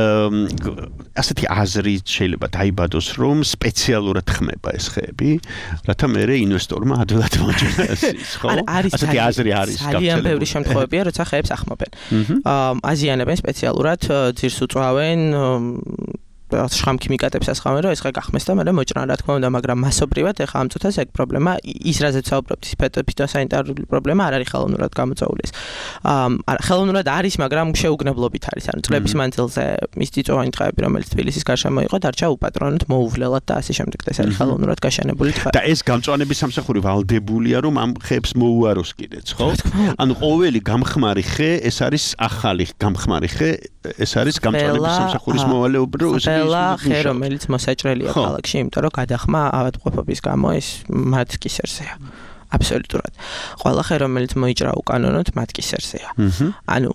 ასეთი აზრი შეიძლება დაიბადოს, რომ სპეციალურად ხმება ეს ხეები, რათა მერე ინვესტორმა ადვილად მოჭრას ის, ხო? ასეთი აზრი არის გავრცელებული. ძალიან ბევრი შემთხვევებია, როცა ხეებს ახმობენ. აზიანებენ სპეციალურად ძირს უწვავენ შხამქიმიკატებს ასხამენ, რომ ეს ხე გახმეს და მე მოჭრა რა თქმა უნდა, მაგრამ მასობრივად ეხა ამ წუთას ეგ პრობლემა ის რაზეც საუბრობთ, ის ფიტოსანიტარული პრობლემა არ არის ხელოვნურად გამოწვეული. არა, ხელოვნურად არის, მაგრამ შეუგნებლობით არის. ანუ წლების მანძილზე ის წიწვოვანი ტყეები, რომელიც თბილისის გარშემო იყო, დარჩა უპატრონოდ, მოუვლელად და ასე შემდეგ. ეს არის ხელოვნურად გაშენებული ტყე. და ეს გამწვანების სამსახური ვალდებულია, რომ ამ ხეებს მოუაროს კიდეც, ხო? ანუ ყოველი გამხმარი ხე, ეს არის ახალი გამხმარი ხე, ეს არის გამწვანების სამსახურის მოვალეობა. ყველა ხე, რომელიც მოსაჭრელია ქალაქში, იმიტომ რომ გადახმა ავადმყოფობის გამო ეს მათ კისერსეა. აბსოლუტურად. ყველა ხე, რომელიც მოიჭრა უკანონოდ, მათ კისერსეა. ანუ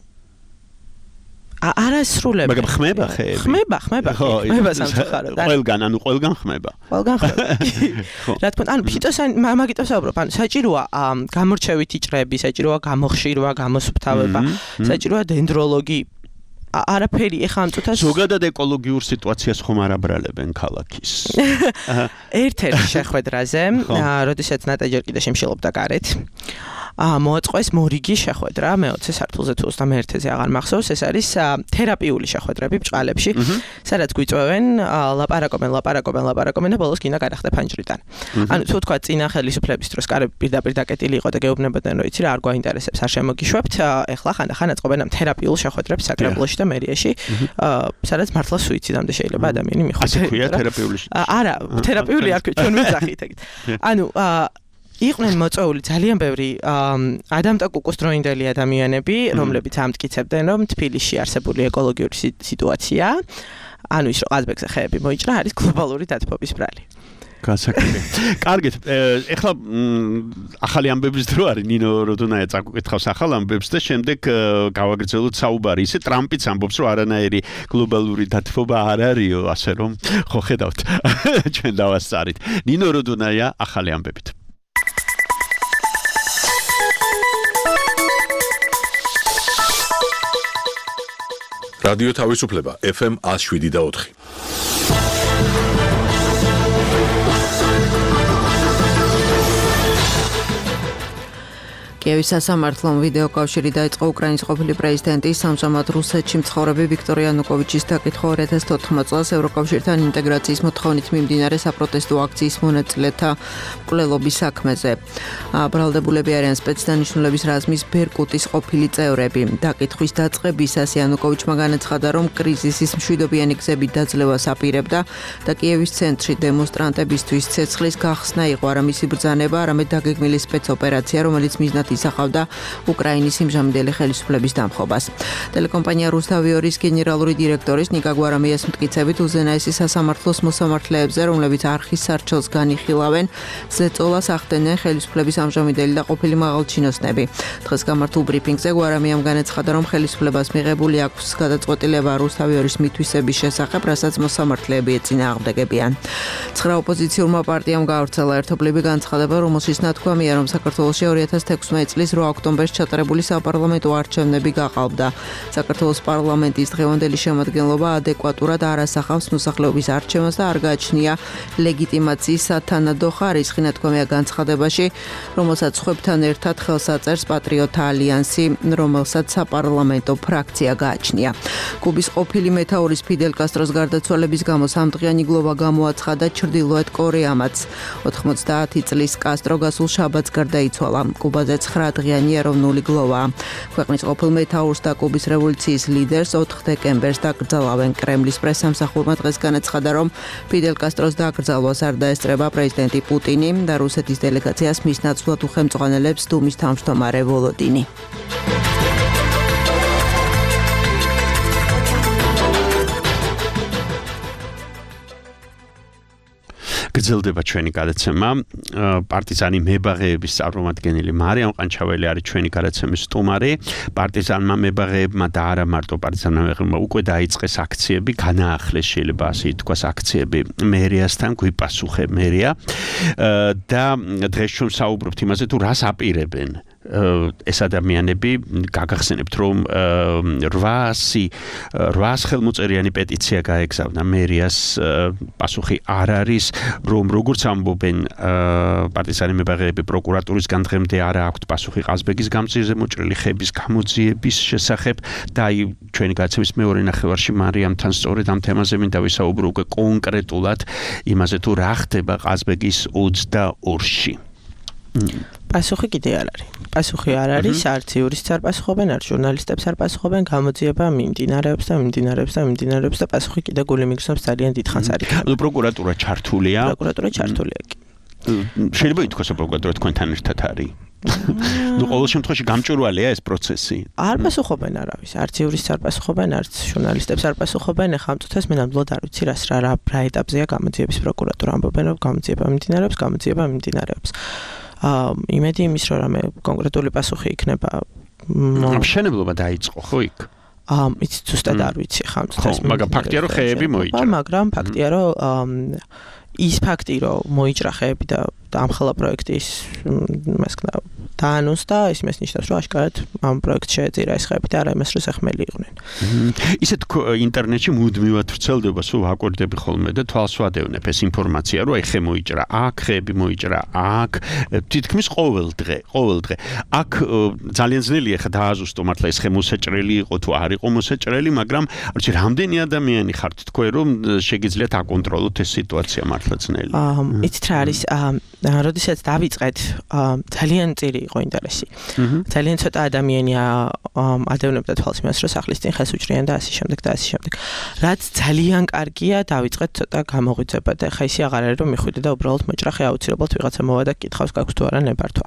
არასრულები. მაგრამ ხმება ხეები. ხმება, ხმება. ხმება სამწუხაროდ. ყველგან, ანუ ყველგან ხმება. ყველგან ხმება. რა თქმა უნდა, ანუ ფიტოსან მაგიტო საუბრობ, ანუ საჭიროა გამორჩევითი ჭრები, საჭიროა გამოხშირვა, გამოსუფთავება, საჭიროა დენდროლოგი. არაფერი ეხა ამ წუთას ზოგადად ეკოლოგიურ სიტუაციას ხომ არ აბრალებენ ქალაქის. ერთ-ერთი შეხვედრაზე, როდესაც ნატაჯერ კიდე შემშილობდა გარეთ, მოაწყვეს მორიგი შეხვედრა, მეოცე სართულზე თუ ოცდამეერთეზე აღარ მახსოვს, ეს არის თერაპიული შეხვედრები ბჭყალებში, სადაც გვიწვევენ, ლაპარაკობენ, ლაპარაკობენ, ლაპარაკობენ და ბოლოს გინდა გადახდე ფანჯრიდან. ანუ თუ თქვა წინა ხელისუფლების დროს კარები პირდაპირ დაკეტილი იყო და გეუბნებოდნენ, რომ იცი რა არ გვაინტერესებს, არ შემოგიშვებთ, ეხლა ხანდახან აწყობენ ამ თერაპიულ შეხვედრებს საკრებულოში და მერიაში, სადაც მართლა სუიციდამდე შეიძლება ადამიანი მიხვდეს. ასე ქვია თერაპიული. არა, თერაპიული არ ქვია, ჩვენ ვეძახით ეგეთ. ანუ იყვნენ მოწვეული ძალიან ბევრი ადამტა კუკუს დროინდელი ადამიანები, რომლებიც ამტკიცებდნენ, რომ თბილისში არსებული ეკოლოგიური სიტუაცია, ანუ ის რომ ყაზბეგზე ხეები მოიჭრა, არის გლობალური დათბობის ბრალი. გასაგებია. კარგით, ეხლა ახალი ამბების დრო არის ნინო როდონაია წაკითხავს ახალ ამბებს და შემდეგ გავაგრძელოთ საუბარი. ისე ტრამპიც ამბობს, რომ არანაირი გლობალური დათბობა არ არისო, ასე რომ ხო ხედავთ ჩვენ დავასწარით. ნინო როდონაია ახალი ამბებით. რადიო თავისუფლება ეფ ემ one oh seven და four. კიევის სასამართლომ ვიდეო კავშირი დაიწყო უკრაინის ყოფილი პრეზიდენტის ამჟამად რუსეთში მცხოვრები ვიქტორ იანუკოვიჩის დაკითხვა two thousand fourteen წელს ევროკავშირთან ინტეგრაციის მოთხოვნით მიმდინარე საპროტესტო აქციის მონაწილეთა მკვლელობის საქმეზე. ბრალდებულები არიან სპეცდანიშნულების რაზმის ბერკუტის ყოფილი წევრები. დაკითხვის დაწყებისას იანუკოვიჩმა განაცხადა, რომ კრიზისის მშვიდობიანი გზებით დაძლევას აპირებდა და კიევის ცენტრში დემონსტრანტებისთვის ცეცხლის გახსნა იყო არა მისი ბრძანება, არამედ დაგეგმილი სპეცოპერაცია, რომელიც მიზნად ისახავდა უკრაინის იმჟამინდელი ხელისუფლების დამხობას. ტელეკომპანია რუსთავიორის გენერალური დირექტორის ნიკა გვარამიას მტკიცებით უზენაესი სასამართლოს მოსამართლეებზე, რომლებიც არხის სარჩელს განიხილავენ, ზეწოლას ახდენენ ხელისუფლების ამჟამინდელი და ყოფილი მაღალჩინოსნები. დღეს გამართულ ბრიფინგზე გვარამიამ განაცხადა, რომ ხელისუფლებას მიღებული აქვს გადაწყვეტილება რუსთავიორის მითვისების შესახებ, რასაც მოსამართლეები ეწინააღმდეგებიან. ცხრა ოპოზიციურმა პარტიამ გაავრცელა ერთობლივი განცხადება, რომელშიც ნათქვამია, რომ საქართველოში two thousand sixteen წლის eight ოქტომბერს ჩატარებული საპარლამენტო არჩევნები გაყალბდა. საქართველოს პარლამენტის დღევანდელი შემადგენლობა ადეკვატურად არ ასახავს მოსახლეობის არჩევანს და არ გააჩნია ლეგიტიმაციის სათანადო ხარისხი, ნათქვამია განცხადებაში, რომელსაც სხვებთან ერთად ხელს აწერს პატრიოტთა ალიანსი, რომელსაც საპარლამენტო ფრაქცია გააჩნია. კუბის ყოფილი მეთაურის ფიდელ კასტროს გარდაცვალების გამო სამდღიანი გლოვა გამოაცხადა ჩრდილოეთ კორეამაც. ოთხმოცდაათი წლის კასტრო გასულ შაბათს გარდაიცვალა. კუბაზე ცხრა დღიანი ეროვნული გლოვაა. ქვეყნის ყოფილ მეთაურს და კუბის რევოლუციის ლიდერს ოთხ დეკემბერს დაკრძალავენ. კრემლის პრესსამსახურმა დღეს განაცხადა, რომ ფიდელ კასტროს დაკრძალვას არ დაესწრება პრეზიდენტი პუტინი და რუსეთის დელეგაციას მის ნაცვლად უხელმძღვანელებს დუმის თავმჯდომარე ვოლოდინი. გრძელდება ჩვენი გადაცემა. პარტიზანი მებაღეების წარმომადგენელი მარიამ ყანჩაველი არის ჩვენი გადაცემის სტუმარი. პარტიზანმა მებაღეებმა და არა მარტო პარტიზანმა მებაღეებმა უკვე დაიწყეს აქციები, განაახლეს შეიძლება ასე ითქვას აქციები მერიასთან, გვიპასუხე მერია და დღეს ჩვენ საუბრობთ იმაზე, თუ რას აპირებენ ეს ადამიანები. გაგახსენებთ, რომ eight ხელმოწერიანი პეტიცია გაეგზავნა მერიას, პასუხი არ არის, რომ როგორც ამბობენ პარტიზანი მებაღეები, პროკურატურის განდღემდე არ აქვთ პასუხი ყაზბეგის გამზირზე მოჭრილი ხეების გამოძიების შესახებ და აი ჩვენი გადაცემის მეორე ნახევარში მარიამთან სწორედ ამ თემაზე მინდა ვისაუბრო უკვე კონკრეტულად იმაზე, თუ რა ხდება ყაზბეგის ოცდაორში. პასუხი კიდე არ არის. პასუხი არ არის, არც იურისტს არ პასუხობენ, არც ჟურნალისტებს არ პასუხობენ, გამოძიება მიმდინარეობს და მიმდინარეობს და მიმდინარეობს და პასუხი კიდე გული მიგზნობს ძალიან დიდხანს არის. ანუ პროკურატურა ჩართულია. პროკურატურა ჩართულია კი. შეიძლება ითქვას, რომ პროკურატურა თქვენთან ერთად არის. ნუ ყოველ შემთხვევაში გამჭვირვალეა ეს პროცესი. არ პასუხობენ არავის, არც იურისტს არ პასუხობენ, არც ჟურნალისტებს არ პასუხობენ. ეხლა ამ წუთას მე ნამდვილად არ ვიცი რას რა რა ეტაპზეა გამოძიების პროკურატურა. ამბობენ, რომ გამოძიება მიმდინარეობს, გამოძიება მიმდინარეობს. აა იმედი იმის, რომ რამე კონკრეტული პასუხი იქნება. მშენებლობა დაიწყო ხო იქ? აა იცი ზუსტად არ ვიცი ხა ამ წუთას. მაგრამ ფაქტია, რომ ხეები მოიჭრა. მაგრამ ფაქტია, რომ ის ფაქტი, რომ მოიჭრა ხეები და ამხელა პროექტის მასკნა დაანონსდა, ის იმას ნიშნავს, რომ აშკარად ამ პროექტს შეეწირა ეს ხეები და არა იმას, რომ სახმელი იყვნენ. ისეთ ინტერნეტში მუდმივად ვრცელდება, სულ ვაკვირდები ხოლმე და თვალს ვადევნებ ეს ინფორმაცია, რომ აი ხე მოიჭრა, აქ ხეები მოიჭრა, აქ თითქმის ყოველ დღე, ყოველ დღე. აქ ძალიან ძნელია ხა დააზუსტო მართლა ეს ხე მოსაჭრელი იყო თუ არ იყო მოსაჭრელი, მაგრამ არჩი რამდენი ადამიანი ხართ თქვენ, რომ შეგიძლიათ აკონტროლოთ ეს სიტუაცია მართლა ძნელი. აა იცით რა არის, როდესაც დავიწყეთ, ძალიან წირი იყო ინტერესი. ძალიან ცოტა ადამიანი ადევნებდა თვალს იმას, რომ სახლის წინ ხეს უჭრიან და ასე შემდეგ და ასე შემდეგ. რაც ძალიან კარგია, დავიწყეთ ცოტა გამოღვიძება და ხა ისე აღარ არის რომ მიხვიდე და უბრალოდ მოჭრახე აუცილებლად ვიღაცა მოვა და კითხავს გაქვს თუ არა ნებართვა.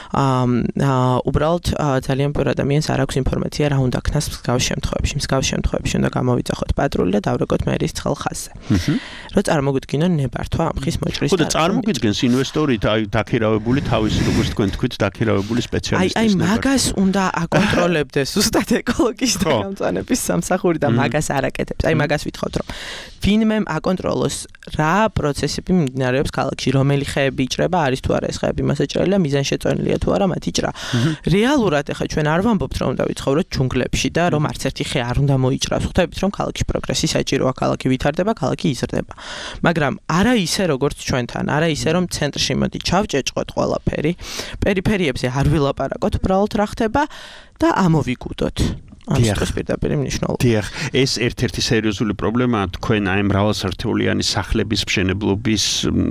აა უბრალოდ ძალიან ბევრი ადამიანს არ აქვს ინფორმაცია რა უნდა ქნას მსგავს შემთხვევებში. მსგავს შემთხვევებში უნდა გამოვიძახოთ პატრული და დავრეკოთ მერის ცხელ ხაზზე. რო წარმოგვიდგინონ ნებართვა ამ ხის მოჭრის. ხო და წარმოგვიდგენს ინვესტორი დაქირავებული თავის როგორც თქვენ თქვით დაქირავებული სპეციალისტის. აი აი მაგას უნდა აკონტროლებდეს ზუსტად ეკოლოგისტთა გამწვანების სამსახური და მაგას არ აკეთებს. აი მაგას ვითხოვთ რომ ვინმე აკონტროლოს რა პროცესები მიმდინარეობს ქალაქში, რომელი ხეები იჭრება, არის თუ არა ეს ხეები მასაჭრელი და მიზანშეწონილია თუ არა მათ იჭრა. რეალურად ახლა ჩვენ არ ვამბობთ რომ უნდა ვიცხოვროთ ჯუნგლებში და რომ არც ერთი ხე არ უნდა მოიჭრას. ხვდებით რომ ქალაქში პროგრესი საჭიროა, ქალაქი ვითარდება, ქალაქი იზრდება. მაგრამ არა ისე როგორც ჩვენთან, არა ისე რომ ცენტრში მოდი ჩავჭეჭყოთ ყველაფერი, პერიფერიებზე არ ვილაპარაკოთ, უბრალოდ რა ხდება და ამოვიგუდოთ. ამისთვის პირდაპირ მნიშვნელობა. დიახ, ეს ერთ-ერთი სერიოზული პრობლემაა თქვენ აი მრავალსართულიანი სახლების მშენებლობის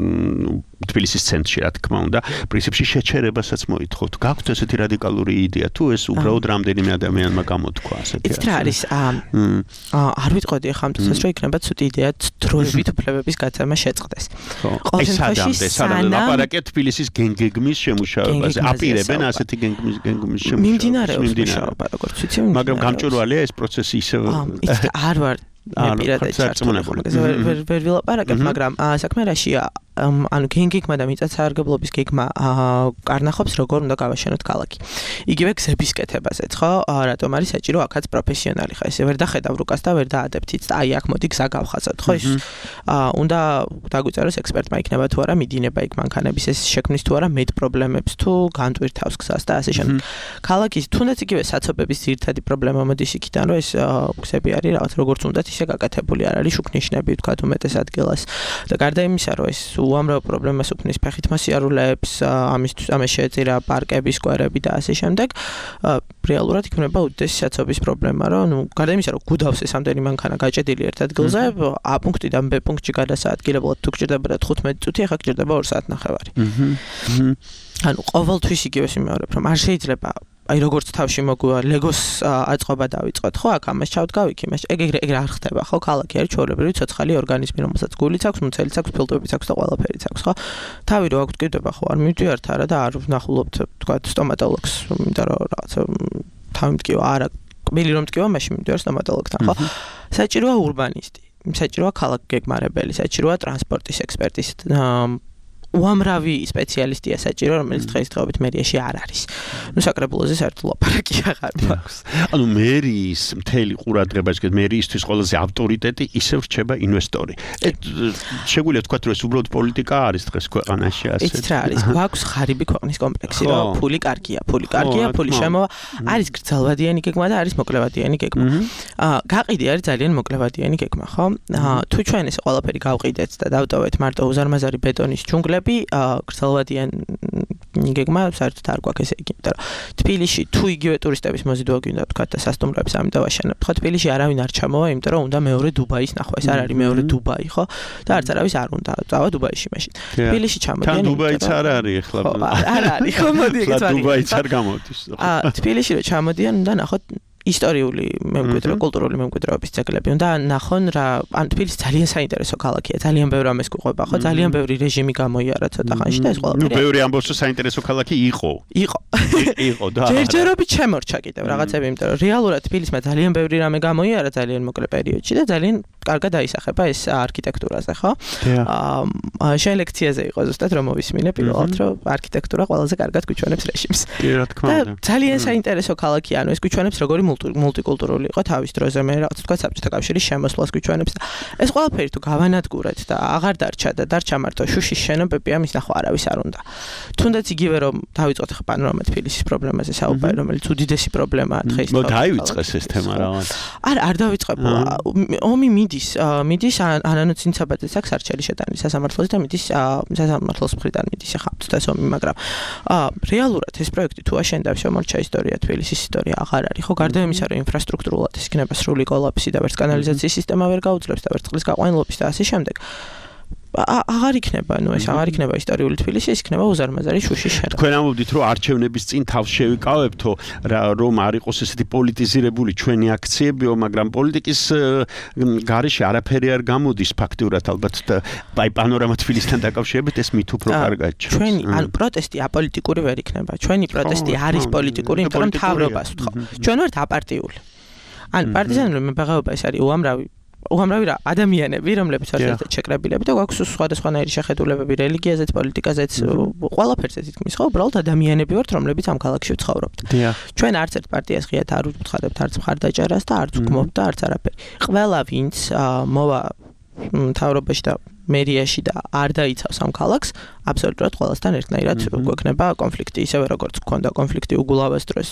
თბილისის ცენტრში, რა თქმა უნდა, პრინციპში შეჩერებასაც მოითხოვთ. გაქვთ ესეთი რადიკალური იდეა თუ ეს უბრალოდ რამდენიმე ადამიანმა გამოთქვა ასეთი? ეს რა არის? არ ვიტყოდი ახლა ამ წუთას რომ იქნება ცუდი იდეა დროებით უფლებების გაცემა შეწყდეს. ყოველ შემთხვევაში სადამდე ლაპარაკეთ თბილისის გენგეგმის შემუშავებაზე. აპირებენ ასეთი გენგეგმის გენგეგმის შემუშავებას. მიმდინარეობს მუშაობა, როგორც ვიცი. მაგრამ გამჭვირვალეა ეს პროცესი ისე არ ვარ მე პირადად ჩართული. ვერ ვერ ვილაპარაკებ, მაგრამ საქმე რაშია? ანუ გენგეგმა და მიწათსარგებლობის გეგმა კარნახობს როგორ უნდა გავაშენოთ ქალაქი. იგივე გზების კეთებაზეც, ხო? რატომ არის საჭირო აქაც პროფესიონალი ხა ესე ვერ დახედავ რუკას და ვერ დაადებთიც და აი აქ მოდი გზა გავხაზოთ, ხო? ის უნდა დაგვიწეროს ექსპერტმა იქნება თუ არა მიდინება იქ მანქანების ეს შექმნის თუ არა მეტ პრობლემებს თუ განტვირთავს გზას და ასე შემდეგ. ქალაქის თუნდაც იგივე საცობების ძირითადი პრობლემა მოდის იქიდან, რომ ეს გზები არის რაღაც როგორც უნდათ ისე გაკეთებული არ არის შუქნიშნები თქვა უმეტეს ადგილას და გარდა იმისა რომ ეს უამრავ პრობლემას უქმნის ფეხით მასიარულეებს, ამის ამას შეეწირა პარკების, სკვერები და ასე შემდეგ. რეალურად იქნება უდიდესი საცობის პრობლემა, რომ ნუ გარდა იმისა, რომ გუდავს ეს ამდენი მანქანა გაჭედილი ერთ ადგილზე, A პუნქტიდან B პუნქტში გადასაადგილებლად თუ გჭირდება თხუთმეტი წუთი, ახლა გჭირდება ორი საათი ნახევარი. ანუ ყოველთვის იგივეს იმეორებ, რომ არ შეიძლება აი როგორც თავში მოგვივა ლეგოს აწყობა დავიწყოთ, ხო, აქ ამას ჩავდგავ, იქ იმას. ეგ ეგ არ ხდება, ხო, ქალაქი არის ჩვეულებრივი ცოცხალი ორგანიზმი, რომელსაც გულიც აქვს, მუცელიც აქვს, ფილტვებიც აქვს და ყველაფერიც აქვს, ხო? თავი რო აქვს გკიდება, ხო, არ მივდივართ არა და არ ვნახულობთ, თქვა სტომატოლოგს, იმიტომ რომ რაღაცა თავი მტკივა, არა, კბილი რომ მტკივა, მაშინ მივდივარ სტომატოლოგთან, ხო? საჭიროა ურბანისტი, საჭიროა ქალაქგეგმარებელი, საჭიროა ტრანსპორტის ექსპერტის უამრავი სპეციალისტია საჭირო, რომელიც დღესდღეობით მერიაში არ არის. ნუ საკრებულოზე საერთოდ ლაპარაკი აღარ მაქვს. ანუ მერის მთელი ყურადღება, ისეთ მერიისთვის ყველაზე ავტორიტეტი ისევ რჩება ინვესტორი. შეგვიძლია თქვა, რომ ეს უბრალოდ პოლიტიკა არის დღეს ქვეყანაში ასე. ეს რა არის? გვაქვს ღარიბი ქვეყნის კომპლექსი, რომ ფული კარგია, ფული კარგია, ფული შემოვა. არის გრძელვადიანი გეგმა და არის მოკლევადიანი გეგმა. აა გაყიდი არის ძალიან მოკლევადიანი გეგმა, ხო? თუ ჩვენ ეს ყველაფერი გავყიდეთ და დავტოვეთ მარტო უზარმაზარი ბეტონის ჯუნგლები გრძელვადიანი გეგმა საერთოდ არ გვაქვს ესე იგი, იმიტომ რომ თბილისში თუ იგივე ტურისტების მოზიდვა გვინდა თქვა და სასტუმროებს ამიტომ ვაშენებთ, ხო თბილისში არავინ არ ჩამოვა, იმიტომ რომ უნდა მეორე დუბაის ნახვა, ეს არ არის მეორე დუბაი, ხო? და არც არავის არ უნდა წავა დუბაიში მაშინ. თბილისში ჩამოდიან. თან დუბაიც არ არის ახლა. არ არის, ხო მოდი ეგეც ვარ. დუბაიც არ გამოდის. აა თბილისში რომ ჩამოდიან, უნდა ნახოთ ისტორიული მემკვიდრე, კულტურული მემკვიდრეობის ძეგლები. უნდა ნახონ რა, ან თბილისი ძალიან საინტერესო ქალაქია, ძალიან ბევრი ამას გვიყვება, ხო? ძალიან ბევრი რეჟიმი გამოიარა ცოტა ხანში და ეს ყველაფერი. ნუ ბევრი ამბობს რომ საინტერესო ქალაქი იყო. იყო. იყო და ჯერჯერობით შემორჩა კიდევ რაღაცები, იმიტომ რომ რეალურად თბილისმა ძალიან ბევრი რამე გამოიარა ძალიან მოკლე პერიოდში და ძალიან კარგად აისახება ეს არქიტექტურაზე, ხო? აა შენ ლექციაზე იყო ზუსტად რომ მოვისმინე პირველად, რომ არქიტექტურა ყველაზე კარგად გვიჩვენებს რეჟიმს. კი, რა თქმა უნდა. ძალიან საინტერესო ქალაქია, ანუ ეს გვიჩვენებს როგორი მულტიკულტურული იყო თავის დროზე, მე რაღაც თქვა საბჭოთა კავშირის შემოსვლას გვიჩვენებს და ეს ყველაფერი თუ გავანადგურეთ და აღარ დარჩა და დარჩა მარტო შუშის შენობები, ამის ნახვა არავის არ უნდა. თუნდაც იგივე რომ დავიწყოთ ხა პანორამა თბილისის პრობლემაზე საუბარი, რომელიც უდიდესი პრობლემაა დღეს. მო დაივიწყეს ეს თემა რაღაც. არ არ დავიწყებ. ომი მიდის, მიდის ანანო ცინცაბაძეს აქვს არჩელი შეტანის სასამართლოზე და მიდის სასამართლოს მხრიდან მიდის ახლა თუნდაც ომი, მაგრამ რეალურად ეს პროექტი თუ აშენდა შემორჩა ისტორია, თბილისის ისტორია აღარ არის, ხო? გარდა იმისა, რომ ინფრასტრუქტურულად ის იქნება სრული კოლაფსი და ვერც კანალიზაციის სისტემა ვერ გაუძლებს და ვერც წყლის გაყვანილობის და ასე შემდეგ. აღარ იქნება, ნუ ეს აღარ იქნება ისტორიული თბილისი, ეს იქნება უზარმაზარი შუშის შენობა. თქვენ ამბობდით, რომ არჩევნების წინ თავს შევიკავებთო, რომ არ იყოს ესეთი პოლიტიზირებული ჩვენი აქციებიო, მაგრამ პოლიტიკის გარეშე არაფერი არ გამოდის ფაქტიურად, ალბათ აი პანორამა თბილისთან დაკავშირებით ეს მით უფრო კარგად ჩანს. ჩვენი ანუ პროტესტი აპოლიტიკური ვერ იქნება. ჩვენი პროტესტი არის პოლიტიკური, იმიტომ რომ მთავრობას ვთხოვ. ჩვენ ვართ აპარტიული. ან პარტიზანული მებაღეობა ეს არის უამრავი უამრავი რა ადამიანები, რომლებიც ვართ შეკრებილები და გვაქვს სხვადასხვანაირი შეხედულებები რელიგიაზეც, პოლიტიკაზეც, ყველაფერზე თითქმის, ხო, უბრალოდ ადამიანები ვართ, რომლებიც ამ ქალაქში ვცხოვრობთ. ჩვენ არც ერთ პარტიას ღიად არ ვუთხარებთ, არც მხარდაჭერას და არც ვგმობთ და არც არაფერი. ყველა ვინც მოვა მთავრობაში და მერიაში და არ დაიცავს ამ ქალაქს, აბსოლუტურად ყველასთან ერთნაირად გვექნება კონფლიქტი, ისევე როგორც გქონდა კონფლიქტი უგულავას დროს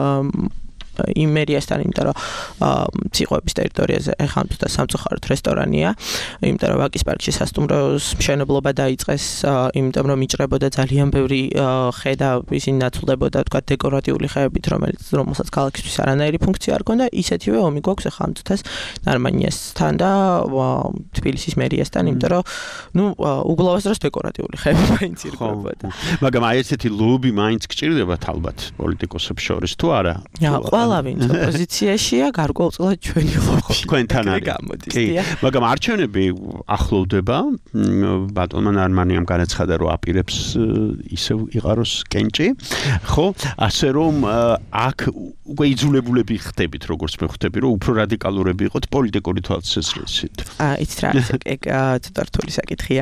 იმ მერიასთან, იმიტომ რომ ციყვების ტერიტორიაზე ეხლა და სამწუხაროდ რესტორანია, იმიტომ რომ ვაკის პარკში სასტუმროს მშენებლობა დაიწყეს, იმიტომ რომ იჭრებოდა ძალიან ბევრი ხე და ისინი ნაცვლდებოდა, თქვა დეკორატიული ხეებით, რომელიც რომელსაც ქალაქისთვის არანაირი ფუნქცია არ ჰქონდა, ისეთივე ომი გვაქვს ეხლა ამ წუთას ნარმანიასთან და თბილისის მერიასთან, იმიტომ რომ ნუ უგულავას დროს დეკორატიული ხეები მაინც ირკვევოდა. მაგრამ აი ესეთი ლობი მაინც გჭირდებათ ალბათ პოლიტიკოსებს შორის თუ არა? ყველა ვინც ოპოზიციაშია, გარკვეულწილად ჩვენი ლობი თქვენთან არის გამოდის. მაგრამ არჩევნები ახლოვდება, ბატონმა ნარმანიამ განაცხადა, რომ აპირებს ისევ იყაროს კენჭი, ხო? ასე რომ აქ უკვე იძულებულები ხდებით, როგორც მე ხვდები, რომ უფრო რადიკალურები იყოთ პოლიტიკური თვალსაზრისით. აა, იცით რა, ეგ ცოტა რთული საკითხია.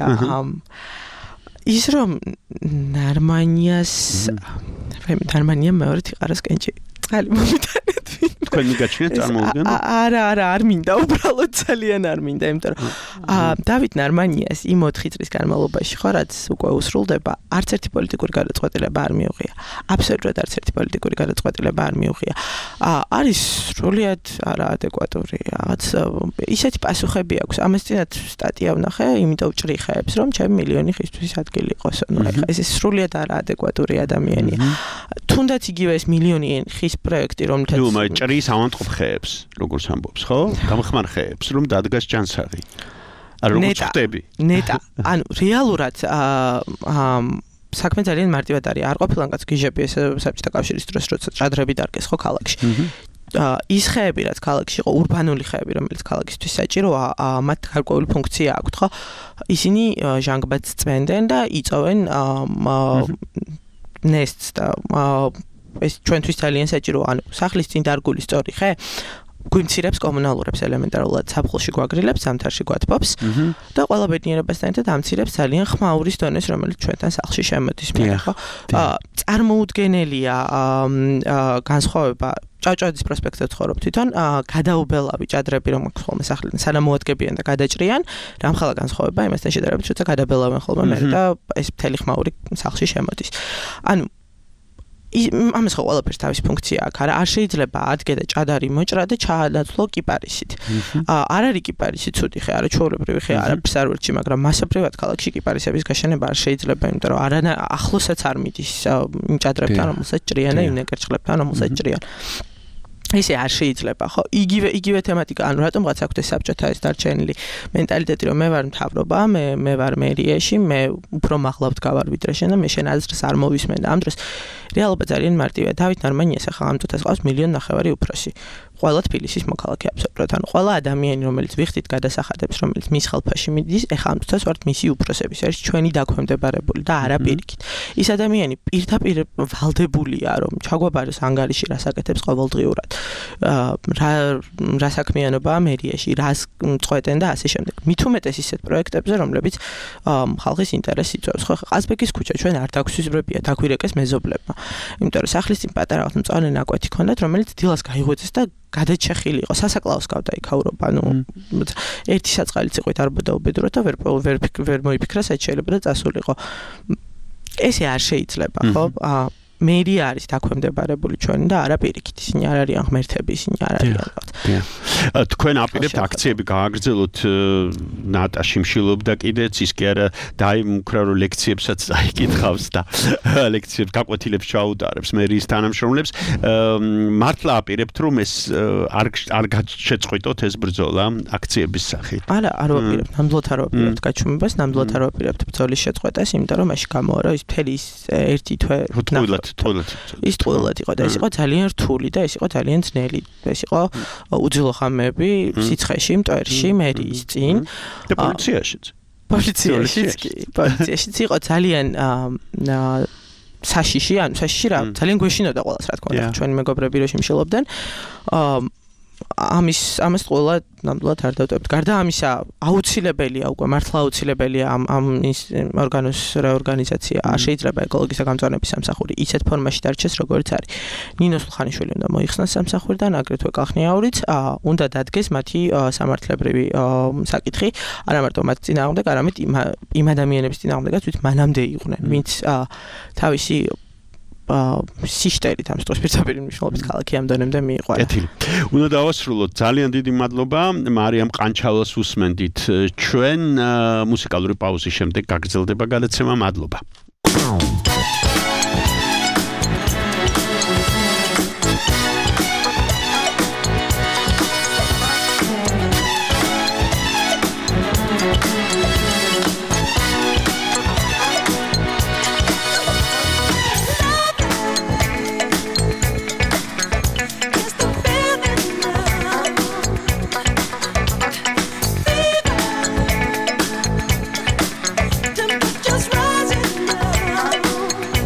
ის რომ ნარმანიას ნარმანიამ მეორედ იყაროს კენჭი. წყალი მომიტანეთ. თქვენ მიგაჩვენეთ წარმოუდგენლად? არა, არა, არ მინდა, უბრალოდ ძალიან არ მინდა, იმიტომ რომ დავით ნარმანიას იმ ოთხი წლის განმავლობაში ხო, რაც უკვე usრულდება, არც ერთი პოლიტიკური გადაწყვეტილება არ მიუღია. აბსოლუტურად არც ერთი პოლიტიკური გადაწყვეტილება არ მიუღია. არის სრულიად არაადეკვატური, რაღაც ისეთი პასუხები აქვს. ამას წინათ სტატია ვნახე, იმიტომ ვჭრიხეებს, რომ ჩემი მილიონი ხისთვის ადგილი იყოს. ნუ ეხლა ეს სრულიად არაადეკვატური ადამიანია. თუნდაც იგივე ეს მილიონი ხის პროექტი, რომელთაც ნუ მე ჭრის ავანტყოფ ხეებს, როგორც ამბობს, ხო? გამხმარ ხეებს, რომ დადგას ჯანსაღი. არ როგორც ხტები. ნეტა, ანუ რეალურად აა საქმე ძალიან მარტივად არის. არ ყოფილან კაც გიჟები ეს საბჭოთა კავშირის დროს, როცა ჭადრები დარგეს ხო ქალაქში. ის ხეები, რაც ქალაქში იყო, ურბანული ხეები, რომელიც ქალაქისთვის საჭიროა, მათ გარკვეული ფუნქცია აქვთ, ხო? ისინი ჟანგბადს წვენდნენ და იწოვენ ნესტს და ეს ჩვენთვის ძალიან საჭიროა, ანუ სახლის წინ დარგული სწორი ხე გვიმცირებს კომუნალურებს ელემენტარულად საფხულში გვაგრილებს, ზამთარში გვათბობს და ყველა ბედნიერებასთან ერთად ამცირებს ძალიან ხმაურის დონეს, რომელიც ჩვენთან სახლში შემოდის, ხო? წარმოუდგენელია განსხვავება ჭავჭავაძის პროსპექტზე ვცხოვრობ თვითონ, გადაუბელავი ჭადრები რომ აქვს ხოლმე სახლიდან, სანამ მოადგებიან და გადაჭრიან, რამხელა განსხვავება იმასთან შედარებით, როცა გადაბელავენ ხოლმე მე და ეს მთელი ხმაური სახლში შემოდის. ანუ ამას ხო ყველაფერს თავის ფუნქცია აქვს, არა? არ შეიძლება ადგე და ჭადარი მოჭრა და ჩაანაცვლო კიპარისით. არ არის კიპარისი ცუდი ხე, არა ჩვეულებრივი ხე, არაფერს არ ვერჩი, მაგრამ მასობრივად ქალაქში კიპარისების გაშენება არ შეიძლება, იმიტომ რომ არა ახლოსაც არ მიდის იმ ჭადრებთან, რომელსაც ჭრიან და იმ ნეკერჩხლებთან, რომელსაც ჭრიან. ესე არ შეიძლება, ხო? იგივე იგივე თემატიკა, ანუ რატომღაც აქვს ეს საბჭოთა ეს დარჩენილი მენტალიტეტი, რომ მე ვარ მთავრობა, მე მე ვარ მერიაში, მე უფრო მაღლა ვდგავარ ვიდრე შენ და მე შენ აზრს არ მოვისმენ და ამ დროს რეალობა ძალიან მარტივია. დავით ნარმანიას ახლა ამ წუთას ყავს მილიონ ნახევარი უფროსი. ყველა თბილისის მოქალაქე აბსოლუტურად, ანუ ყველა ადამიანი, რომელიც ვიხდით გადასახადებს, რომელიც მის ხელფაში მიდის, ახლა ამ წუთას ვართ მისი უფროსების, არის ჩვენი დაქვემდებარებული და არა პირიქით. ის ადამიანი პირდაპირ ვალდებულია, რომ ჩაგვაბაროს ანგარიში რას აკეთებს ყოველდღიურად. რა რა საქმიანობაა მერიაში, რას წყვეტენ და ასე შემდეგ. მით უმეტეს ისეთ პროექტებზე, რომლებიც ხალხის ინტერესს იწვევს. ხო, ყაზბეგის ქუჩა ჩვენ არ დაგვსიზრებია, დაგვირეკეს მეზობლებმა. იმიტომ რომ სახლის წინ პატარა მწვანე ნაკვეთი ჰქონდათ, რომელიც დილას გაიღვიძეს და გადაჭეხილი იყო. სასაკლაოს გავდა იქაურობა, ნუ ერთი საწყალიც იყო, არ ბოდაუბედრო და ვერ ვერ ვერ მოიფიქრა, საერთოდ შეიძლება და წასულიყო. ესე არ შეიძლება, ხო? მერი არის დაქვემდებარებული ჩვენი და არა პირიქით ისინი არ არიან ღმერთები ისინი არ არიან თქვენ აპირებთ აქციები გააგრძელოთ ნატა შიმშილობდა კიდეც ის კი არა დაიმუქრა რომ ლექციებსაც დაიკითხავს და ლექციებს გაკვეთილებს ჩაუტარებს მერის თანამშრომლებს მართლა აპირებთ რომ ეს არ არ შეწყვიტოთ ეს ბრძოლა აქციების სახით არა არ ვაპირებთ ნამდვილად არ ვაპირებთ გაჩვენებას ნამდვილად არ ვაპირებთ ბრძოლის შეწყვეტას იმიტომ რომ მაშინ გამოვა რომ ის მთელი ის ერთი თვე ის ტყუილად იყო და ეს იყო ძალიან რთული და ეს იყო ძალიან ძნელი ეს იყო უძილო ხამები სიცხეში მტვერში მერის წინ და პოლიციაშიც პოლიციაშიც კი პოლიციაშიც იყო ძალიან საშიში ანუ საშიში რა ძალიან გვეშინოდა ყველას რა თქმა უნდა ჩვენი მეგობრები რო შიმშილობდნენ ამის ამას ყველა ნამდვილად არ დავტოვებთ. გარდა ამისა, აუცილებელია უკვე მართლა აუცილებელია ამ ამ ის ორგანოს რეორგანიზაცია. არ შეიძლება ეკოლოგის გამწვანების სამსახური ისეთ ფორმაში დარჩეს, როგორც არის. ნინო სულხანიშვილი უნდა მოიხსნას სამსახურიდან, აგრეთვე კახნიაურიც, უნდა დადგეს მათი სამართლებრივი საკითხი, არა მარტო მათ წინააღმდეგ, არამედ იმ ადამიანების წინააღმდეგაც, ვით მანამდე იყვნენ, ვინც თავისი სიშტერით ამ სიტყვის პირდაპირ მნიშვნელობის ქალაქი ამ დონემდე მიიყვანა. კეთილი. უნდა დავასრულოთ. ძალიან დიდი მადლობა მარიამ ყანჩალას უსმენდით. ჩვენ მუსიკალური პაუზის შემდეგ გაგრძელდება გადაცემა. მადლობა. Just rising now.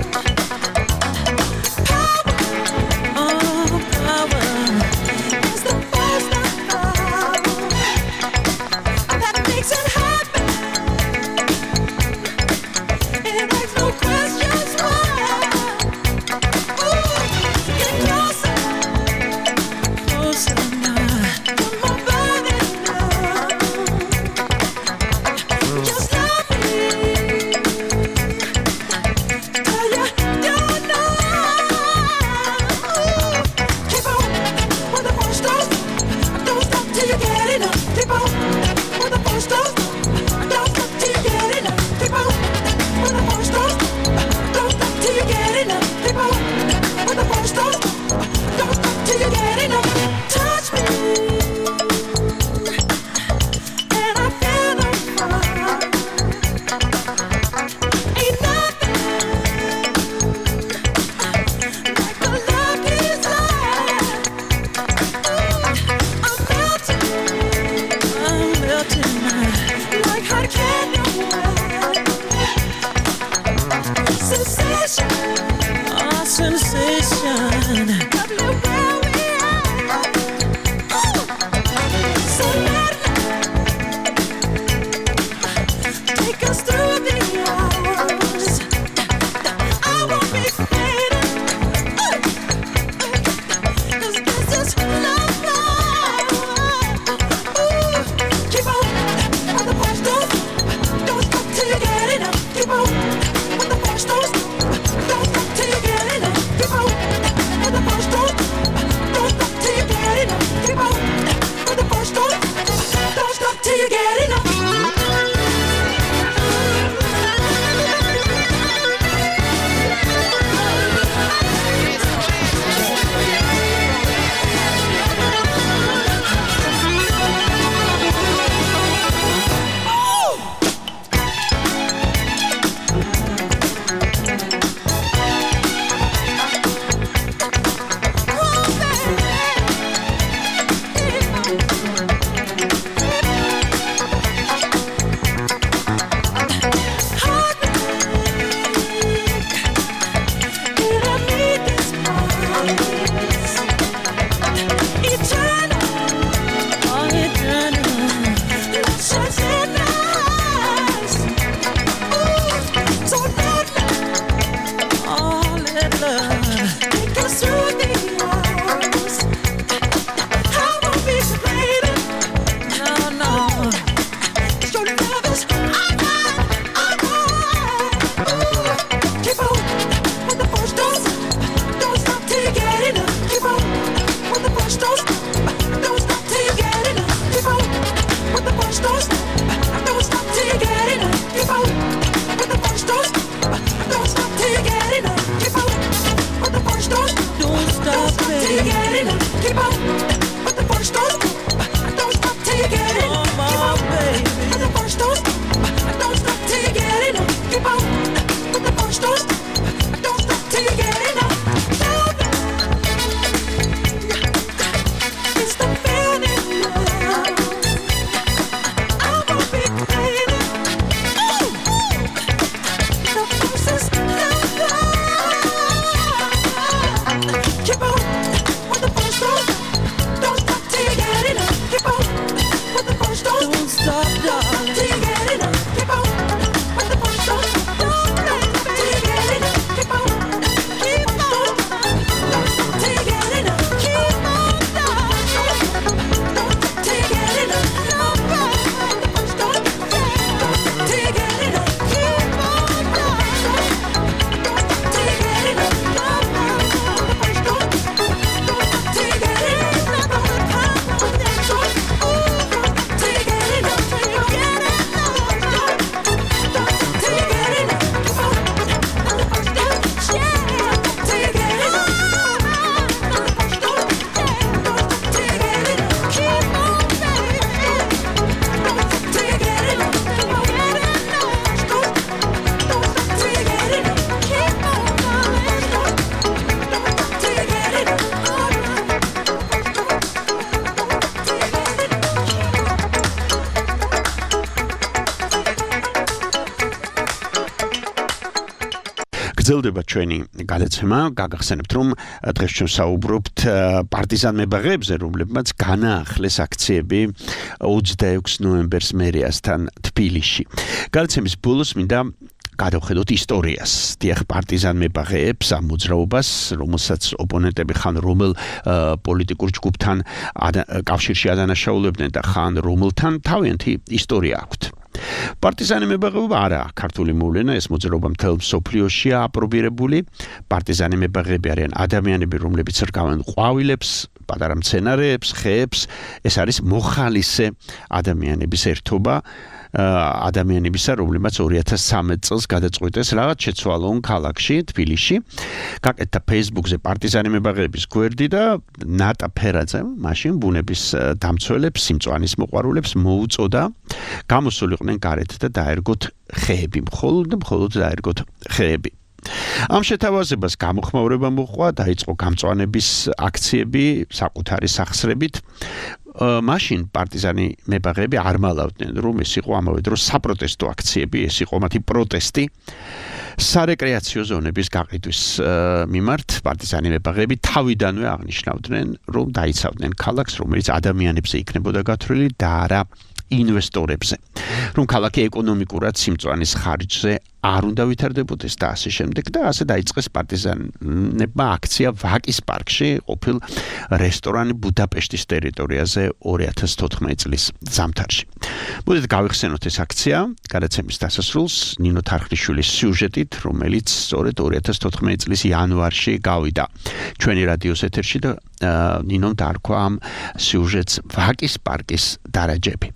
გრძელდება ჩვენი გადაცემა. გაგახსენებთ, რომ დღეს ჩვენ საუბრობთ პარტიზან მებაღეებზე, რომლებმაც განაახლეს აქციები ოცდაექვსი ნოემბერს მერიასთან თბილისში. გადაცემის ბოლოს მინდა გადავხედოთ ისტორიას. დიახ, პარტიზან მებაღეებს ამ მოძრაობას, რომელსაც ოპონენტები ხან რომელ პოლიტიკურ ჯგუფთან კავშირში ადანაშაულებდნენ და ხან რომელთან თავიანთი ისტორია აქვთ. პარტიზანი მებაღეობა არაა ქართული მოვლენა, ეს მოძრაობა მთელ მსოფლიოშია აპრობირებული. პარტიზანი მებაღეები არიან ადამიანები, რომლებიც რგავენ ყვავილებს, პატარა მცენარეებს, ხეებს. ეს არის მოხალისე ადამიანების ერთობა. ადამიანებისა, რომლებმაც ორი ათას ცხრამეტ წელს გადაწყვიტეს რაღაც შეცვალონ ქალაქში, თბილისში. გაკეთდა Facebook-ზე პარტიზანი მებაღეების გვერდი და ნატა ფერაძემ მაშინ ბუნების დამცველებს, სიმწვანის მოყვარულებს მოუწოდა გამოსულიყვნენ გარეთ და დაერგოთ ხეები, მხოლოდ და მხოლოდ დაერგოთ ხეები. ამ შეთავაზებას გამოხმაურება მოყვა, დაიწყო გამწვანების აქციები საკუთარი სახსრებით. მაშინ პარტიზანი მებაღეები არ მალავდნენ, რომ ეს იყო ამავე დროს საპროტესტო აქციები, ეს იყო მათი პროტესტი სარეკრეაციო ზონების გაყიდვის მიმართ. პარტიზანი მებაღეები თავიდანვე აღნიშნავდნენ, რომ დაიცავდნენ ქალაქს, რომელიც ადამიანებზე იქნებოდა გათვლილი და არა ინვესტორებზე, რომ ქალაქი ეკონომიკურად სიმწვანის ხარჯზე არ უნდა ვითარდებოდეს და ასე შემდეგ და ასე დაიწყეს პარტიზანებმა აქცია ვაკის პარკში, ყოფილ რესტორანი ბუდაპეშტის ტერიტორიაზე ორი ათას თოთხმეტი წლის ზამთარში. მოდით გავიხსენოთ ეს აქცია, გადაცემის დასასრულს ნინო თარხნიშვილის სიუჟეტით, რომელიც სწორედ ორი ათას თოთხმეტი წლის იანვარში გავიდა ჩვენი რადიოს ეთერში და ნინომ დაარქვა ამ სიუჟეტს ვაკის პარკის დარაჯები.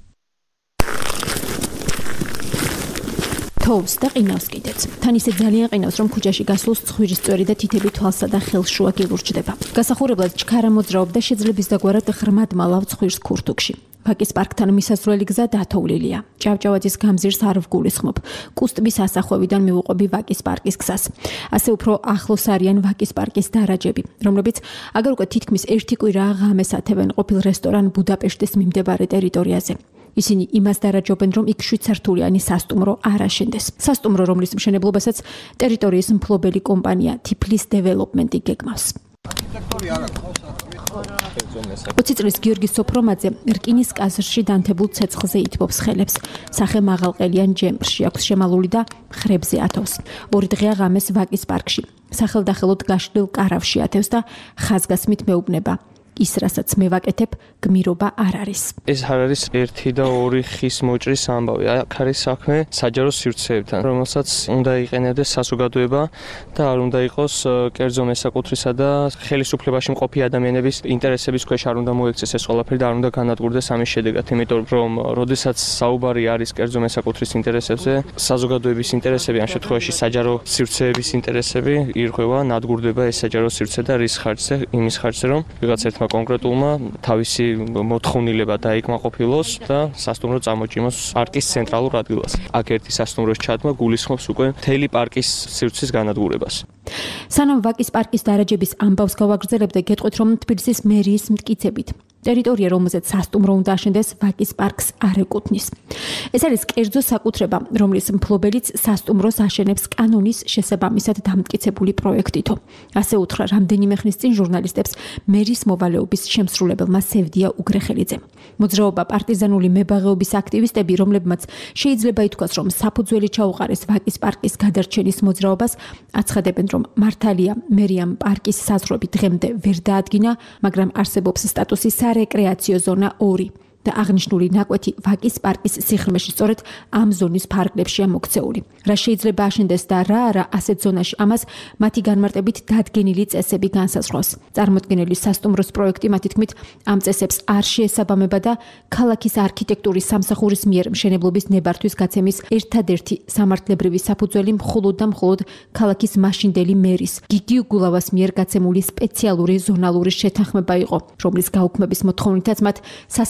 თოვს და ყინავს კიდეც. თან ისე ძალიან ყინავს, რომ ქუჩაში გასულს ცხვირის წვერი და თითები თვალსა და ხელშუა გილურჯდება. გასახურებლად ჩქარა მოძრაობდა შეძლების დაგვარად ღრმად მალავ ცხვირს ქურთუქში. ვაკის პარკთან მისასვლელი გზა დათოვლილია. ჭავჭავაძის გამზირს არ ვგულისხმობ. კუსტბის ასახვევიდან მივუყვები ვაკის პარკის გზას. ასე უფრო ახლოს არიან ვაკის პარკის დარაჯები, რომლებიც აგერ უკვე თითქმის ერთი კვირაა ღამეს ათევენ ყოფილ რესტორან ბუდაპეშტის მიმდებარე ტერიტორიაზე. ისინი იმას დარაჯობენ, რომ იქ შვიდსართულიანი სასტუმრო არ აშენდეს. სასტუმრო, რომლის მშენებლობასაც ტერიტორიის მფლობელი კომპანია თიფლის დეველოპმენტი გეგმავს. ოცი წლის გიორგი სოფრომაძე რკინის კაზრში დანთებულ ცეცხლზე ითბობს ხელებს. სახე მაღალყელიან ჯემპრში აქვს შემალული და ხრებზე ათავს. ორი დღეა ღამეს ვაკის პარკში. სახელდახელოდ გაშლილ კარავში ათევს და ხაზგასმით მეუბნება. ის რასაც მე ვაკეთებ, გმირობა არ არის. ეს არ არის ერთი და ორი ხის მოჭრის ამბავი. აქ არის საქმე საჯარო სივრცეებთან, რომელსაც უნდა იყენებდეს საზოგადოება და არ უნდა იყოს კერძო მესაკუთრისა და ხელისუფლებაში მყოფი ადამიანების ინტერესების ქვეშ არ უნდა მოექცეს ეს ყველაფერი და არ უნდა განადგურდეს ამის შედეგად, იმიტომ რომ როდესაც საუბარი არის კერძო მესაკუთრის ინტერესებზე, საზოგადოების ინტერესები, ამ შემთხვევაში საჯარო სივრცეების ინტერესები ირღვევა, ნადგურდება ეს საჯარო სივრცე და რის ხარჯზე, იმის ხარჯზე, რომ ვიღაც ერთ კონკრეტულმა თავისი მოთხოვნილება დაიკმაყოფილოს და სასტუმრო წამოჭიმოს პარკის ცენტრალურ ადგილას. აქ ერთი სასტუმროს ჩადმა გულისხმობს უკვე მთელი პარკის სივრცის განადგურებას. სანამ ვაკის პარკის დარაჯების ამბავს გავაგრძელებდე, გეტყვით, რომ თბილისის მერიის მტკიცებით ტერიტორია, რომელზეც სასტუმრო უნდა აშენდეს, ვაკის პარკს არ ეკუთვნის. ეს არის კერძო საკუთრება, რომლის მფლობელიც სასტუმროს აშენებს კანონის შესაბამისად დამტკიცებული პროექტითო. ასე უთხრა რამდენიმე ხნის წინ ჟურნალისტებს მერის მოვალეობის შემსრულებელმა სევდია უგრეხელიძემ. მოძრაობა პარტიზანული მებაღეობის აქტივისტები, რომლებმაც შეიძლება ითქვას, რომ საფუძველი ჩაუყარეს ვაკის პარკის გადარჩენის მოძრაობას, აცხადებენ, რომ მართალია მერიამ პარკის საზღვრები დღემდე ვერ დაადგინა, მაგრამ არსებობს სტატუსი რეკრეაციო ზონა ორი და აღნიშნული ნაკვეთი ვაკის პარკის სიღრმეში სწორედ ამ ზონის ფარგლებშია მოქცეული. რა შეიძლება აშენდეს და რა არა ასეთ ზონაში, ამას მათი განმარტებით დადგენილი წესები განსაზღვრავს. წარმოქმნილი სასტუმროს პროექტი მათი თქმით ამ წესებს არ შეესაბამება და ქალაქის არქიტექტურის სამსახურის მიერ მშენებლობის ნებართვის გაცემის ერთადერთი სამართლებრივი საფუძველი მხოლოდ და მხოლოდ ქალაქის მაშინდელი მერის გიგიუ გულავას მიერ გაცემული სპეციალური ზონალური შეთანხმება იყო, რომლის გაუქმების მოთხოვნითაც მათ სასამართლო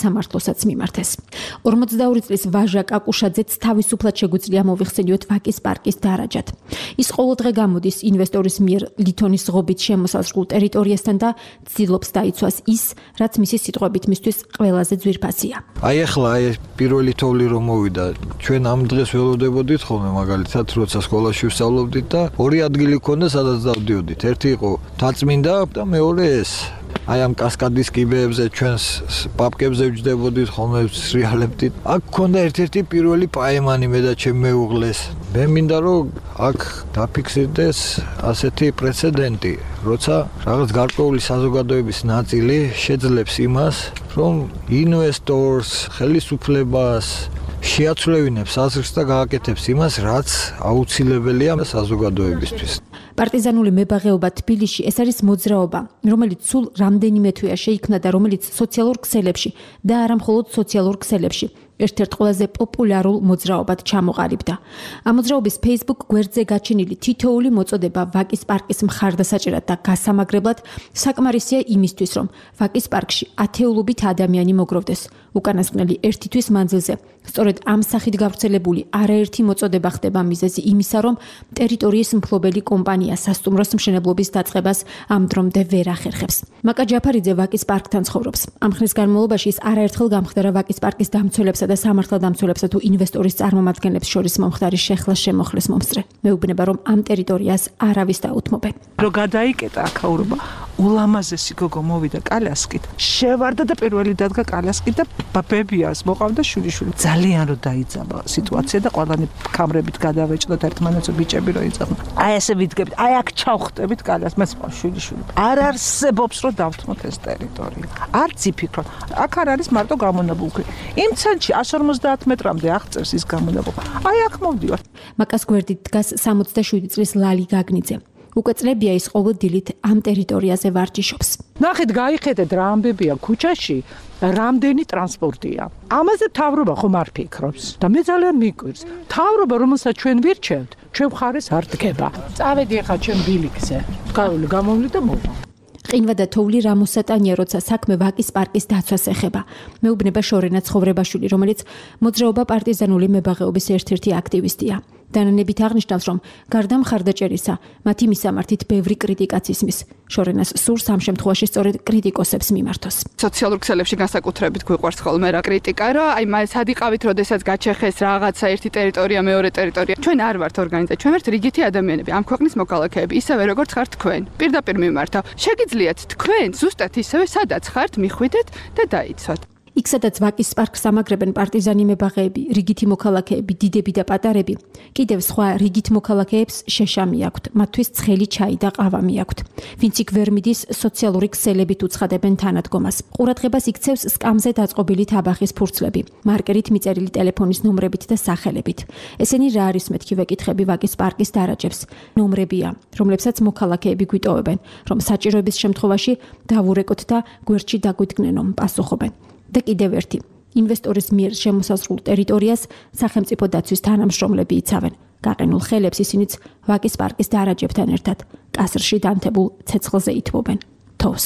სახელმწიფოსაც მიმართეს. ორმოცდაორი წლის ვაჟა კაკუშაძეც თავისუფლად შეგვიძლია მოვიხსენიოთ ვაკის პარკის დარაჯად. ის ყოველდღე გამოდის ინვესტორის მიერ ლითონის ღობით შემოსაზღვრულ ტერიტორიასთან და ცდილობს დაიცვას ის, რაც მისი სიტყვებით მისთვის ყველაზე ძვირფასია. აი ახლა აი პირველი თოვლი რომ მოვიდა, ჩვენ ამ დღეს ველოდებოდით ხოლმე მაგალითად, როცა სკოლაში ვსწავლობდით და ორი ადგილი ქონდა, სადაც დავდიოდით. ერთი იყო თაწმინდა და მეორე ეს. აი ამ კასკადის კიბეებზე ჩვენს პაპკებზე ვჯდებოდით ხოლმე სრიალებდით. აქ ქონდა ერთ-ერთი პირველი პაემანი მე და ჩემ მეუღლეს. მე მინდა რომ აქ დაფიქსირდეს ასეთი პრეცედენტი, როცა რაღაც გარკვეული საზოგადოების ნაწილი შეძლებს იმას, რომ ინვესტორს, ხელისუფლებას შეაცვლევინებს აზრს და გააკეთებს იმას, რაც აუცილებელია საზოგადოებისთვის. პარტიზანული მებაღეობა თბილისში ეს არის მოძრაობა, რომელიც სულ რამდენიმე თვეა შეიქმნა და რომელიც სოციალურ ქსელებში და არა მხოლოდ სოციალურ ქსელებში ერთ-ერთ ყველაზე პოპულარულ მოძრაობად ჩამოყალიბდა. ამ მოძრაობის Facebook გვერდზე გაჩენილი თითოეული მოწოდება ვაკის პარკის მხარდასაჭერად და გასამაგრებლად საკმარისია იმისთვის, რომ ვაკის პარკში ათეულობით ადამიანი მოგროვდეს. უკანასკნელი ერთი თვის მანძილზე სწორედ ამ სახით გავრცელებული არაერთი მოწოდება ხდება მიზეზი იმისა, რომ ტერიტორიის მფლობელი კომპანია სასტუმროს მშენებლობის დაწყებას ამ დრომდე ვერ ახერხებს. მაკა ჯაფარიძე ვაკის პარკთან ცხოვრობს. ამ ხნის განმავლობაში ის არაერთხელ გამხდარა ვაკის პარკის დამცველებსა და სამართალდამცველებსა თუ ინვესტორის წარმომადგენლებს შორის მომხდარი შეხლა-შემოხლის მომსწრე. მეუბნება, რომ ამ ტერიტორიას არავის დაუთმობენ. რო გადაიკეტა აქაურობა, ულამაზესი გოგო მოვიდა კალასკით. შევარდა და პირველი დადგა კალასკით და ბებიას მოყავდა შვილიშვილი. ძალიან რო დაიძაბა სიტუაცია და ყველანი კამრებით გადავეჭდოთ ერთმანეთს ბიჭები რო იწახნა. აი ესე ვიდგებით, აი აქ ჩავხტებით კალას, მე სხვა შვილიშვილი. არ არსებობს რომ დავთმოთ ეს ტერიტორია. არც იფიქროთ. აქ არ არის მარტო გამონაბულქვი. იმ ცენტრში εκατს ორმოცდაათ მეტრამდე აღწევს ის გამონაბულქვი. აი აქ მოვდივარ. მაკას გვერდით დგას სამოცდაშვიდი წლის ლალი გაგნიძე. უკვე წლებია ის ყოველ დილით ამ ტერიტორიაზე ვარჯიშობს. ნახეთ, გაიხედეთ რა ამბებია ქუჩაში, რამდენი ტრანსპორტია. ამაზე მთავრობა ხომ არ ფიქრობს და მე ძალიან მიკვირს. მთავრობა, რომელსაც ჩვენ ვირჩევთ, ჩვენ მხარეს არ დგება. წავედი ახლა ჩვენ ბილიქზე. გავლი გამოვლი და მოვა. ყინვა და თოვლი რამოსატანია, როცა საქმე ვაკის პარკის დაცვას ეხება. მეუბნება შორენა ცხოვრებაშვილი, რომელიც მოძრაობა პარტიზანული მებაღეობის ერთ-ერთი აქტივისტია. დანანებით აღნიშნავს, რომ გარდა მხარდაჭერისა, მათი მისამართით ბევრი კრიტიკაც ისმის. შორენას სურს ამ შემთხვევაში სწორედ კრიტიკოსებს მიმართოს. სოციალურ ქსელებში განსაკუთრებით გვიყვარს ხოლმე რა კრიტიკა, რომ აი მას ადიყავით, როდესაც გაჩეხეს რაღაცა ერთი ტერიტორია, მეორე ტერიტორია. ჩვენ არ ვართ ორგანიზაცია, ჩვენ ვართ რიგითი ადამიანები, ამ ქვეყნის მოქალაქეები, ისევე როგორც ხართ თქვენ. პირდაპირ მიმართავ. შეგიძლიათ თქვენ ზუსტად ისევე სადაც ხართ, მიხვიდეთ და დაიცვათ. იქ სადაც ვაკის პარკს ამაგრებენ პარტიზანი მებაღეები, რიგითი მოქალაქეები, დიდები და პატარები, კიდევ სხვა რიგით მოქალაქეებს შეშა მიაქვთ, მათთვის ცხელი ჩაი და ყავა მიაქვთ. ვინც იქ ვერ მიდის, სოციალური ქსელებით უცხადებენ თანადგომას. ყურადღებას იქცევს სკამზე დაწყობილი თაბახის ფურცლები, მარკერით მიწერილი ტელეფონის ნომრებით და სახელებით. ესენი რა არის მეთქი ვეკითხები ვაკის პარკის დარაჯებს. ნომრებია, რომლებსაც მოქალაქეები გვიტოვებენ, რომ საჭიროების შემთხვევაში დავურეკოთ და გვერდში დაგვიდგნენო, პასუხობენ. და კიდევ ერთი, ინვესტორის მიერ შემოსაზღვრულ ტერიტორიას სახელმწიფო დაცვის თანამშრომლები იცავენ. გაყინულ ხელებს ისინიც ვაკის პარკის დარაჯებთან ერთად კასრში დამთებულ ცეცხლზე ითმობენ. თოვს.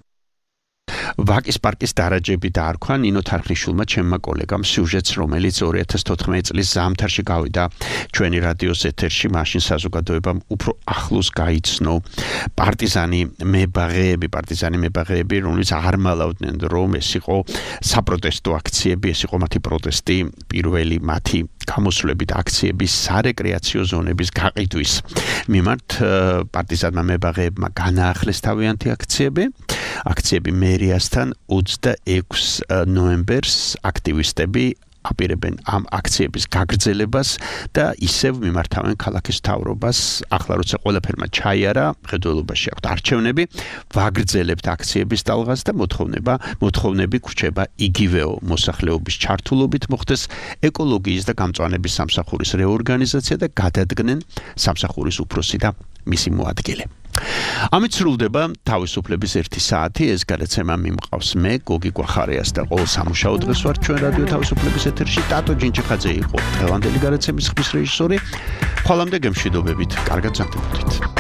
ვაკის პარკის დარაჯები დაარქვა ნინო თარხნიშვილმა ჩემმა კოლეგამ სიუჟეტს, რომელიც ორი ათას თოთხმეტი წლის ზამთარში გავიდა ჩვენი რადიოს ეთერში, მაშინ საზოგადოებამ უფრო ახლოს გაიცნო პარტიზანი მებაღეები, პარტიზანი მებაღეები, რომლებიც აღმალავდნენ, რომ ეს იყო საპროტესტო აქციები, ეს იყო მათი პროტესტი პირველი მათი გამოსვლებით აქციების სარეკრეაციო ზონების გაყიდვის მიმართ. პარტიზანმა მებაღეებმა განაახლეს თავიანთი აქციები. აქციები მერიასთან ოცდაექვსი ნოემბერს აქტივისტები აპირებენ ამ აქციების გაგრძელებას და ისევ მიმართავენ ქალაქის მთავრობას. ახლა როცა ყველაფერმა ჩაიარა, მხედველობაში აქვთ არჩევნები, ვაგრძელებთ აქციების ტალღას და მოთხოვნება, მოთხოვნები გვრჩება იგივეო მოსახლეობის ჩართულობით მოხდეს ეკოლოგიის და გამწვანების სამსახურის რეორგანიზაცია და გადადგნენ სამსახურის უფროსი და მისი მოადგილე. ამით სრულდება თავისუფლების ერთი საათი. ეს გადაცემა მიმყავს მე, გოგი გვახარიას და ყოველ სამუშაო დღეს ვარ ჩვენ რადიო თავისუფლების ეთერში. ტატო ჯინჯიხაძე იყო დღევანდელი გადაცემის ხმის რეჟისორი. ხვალამდე გემშვიდობებით, კარგად გრძნობებით.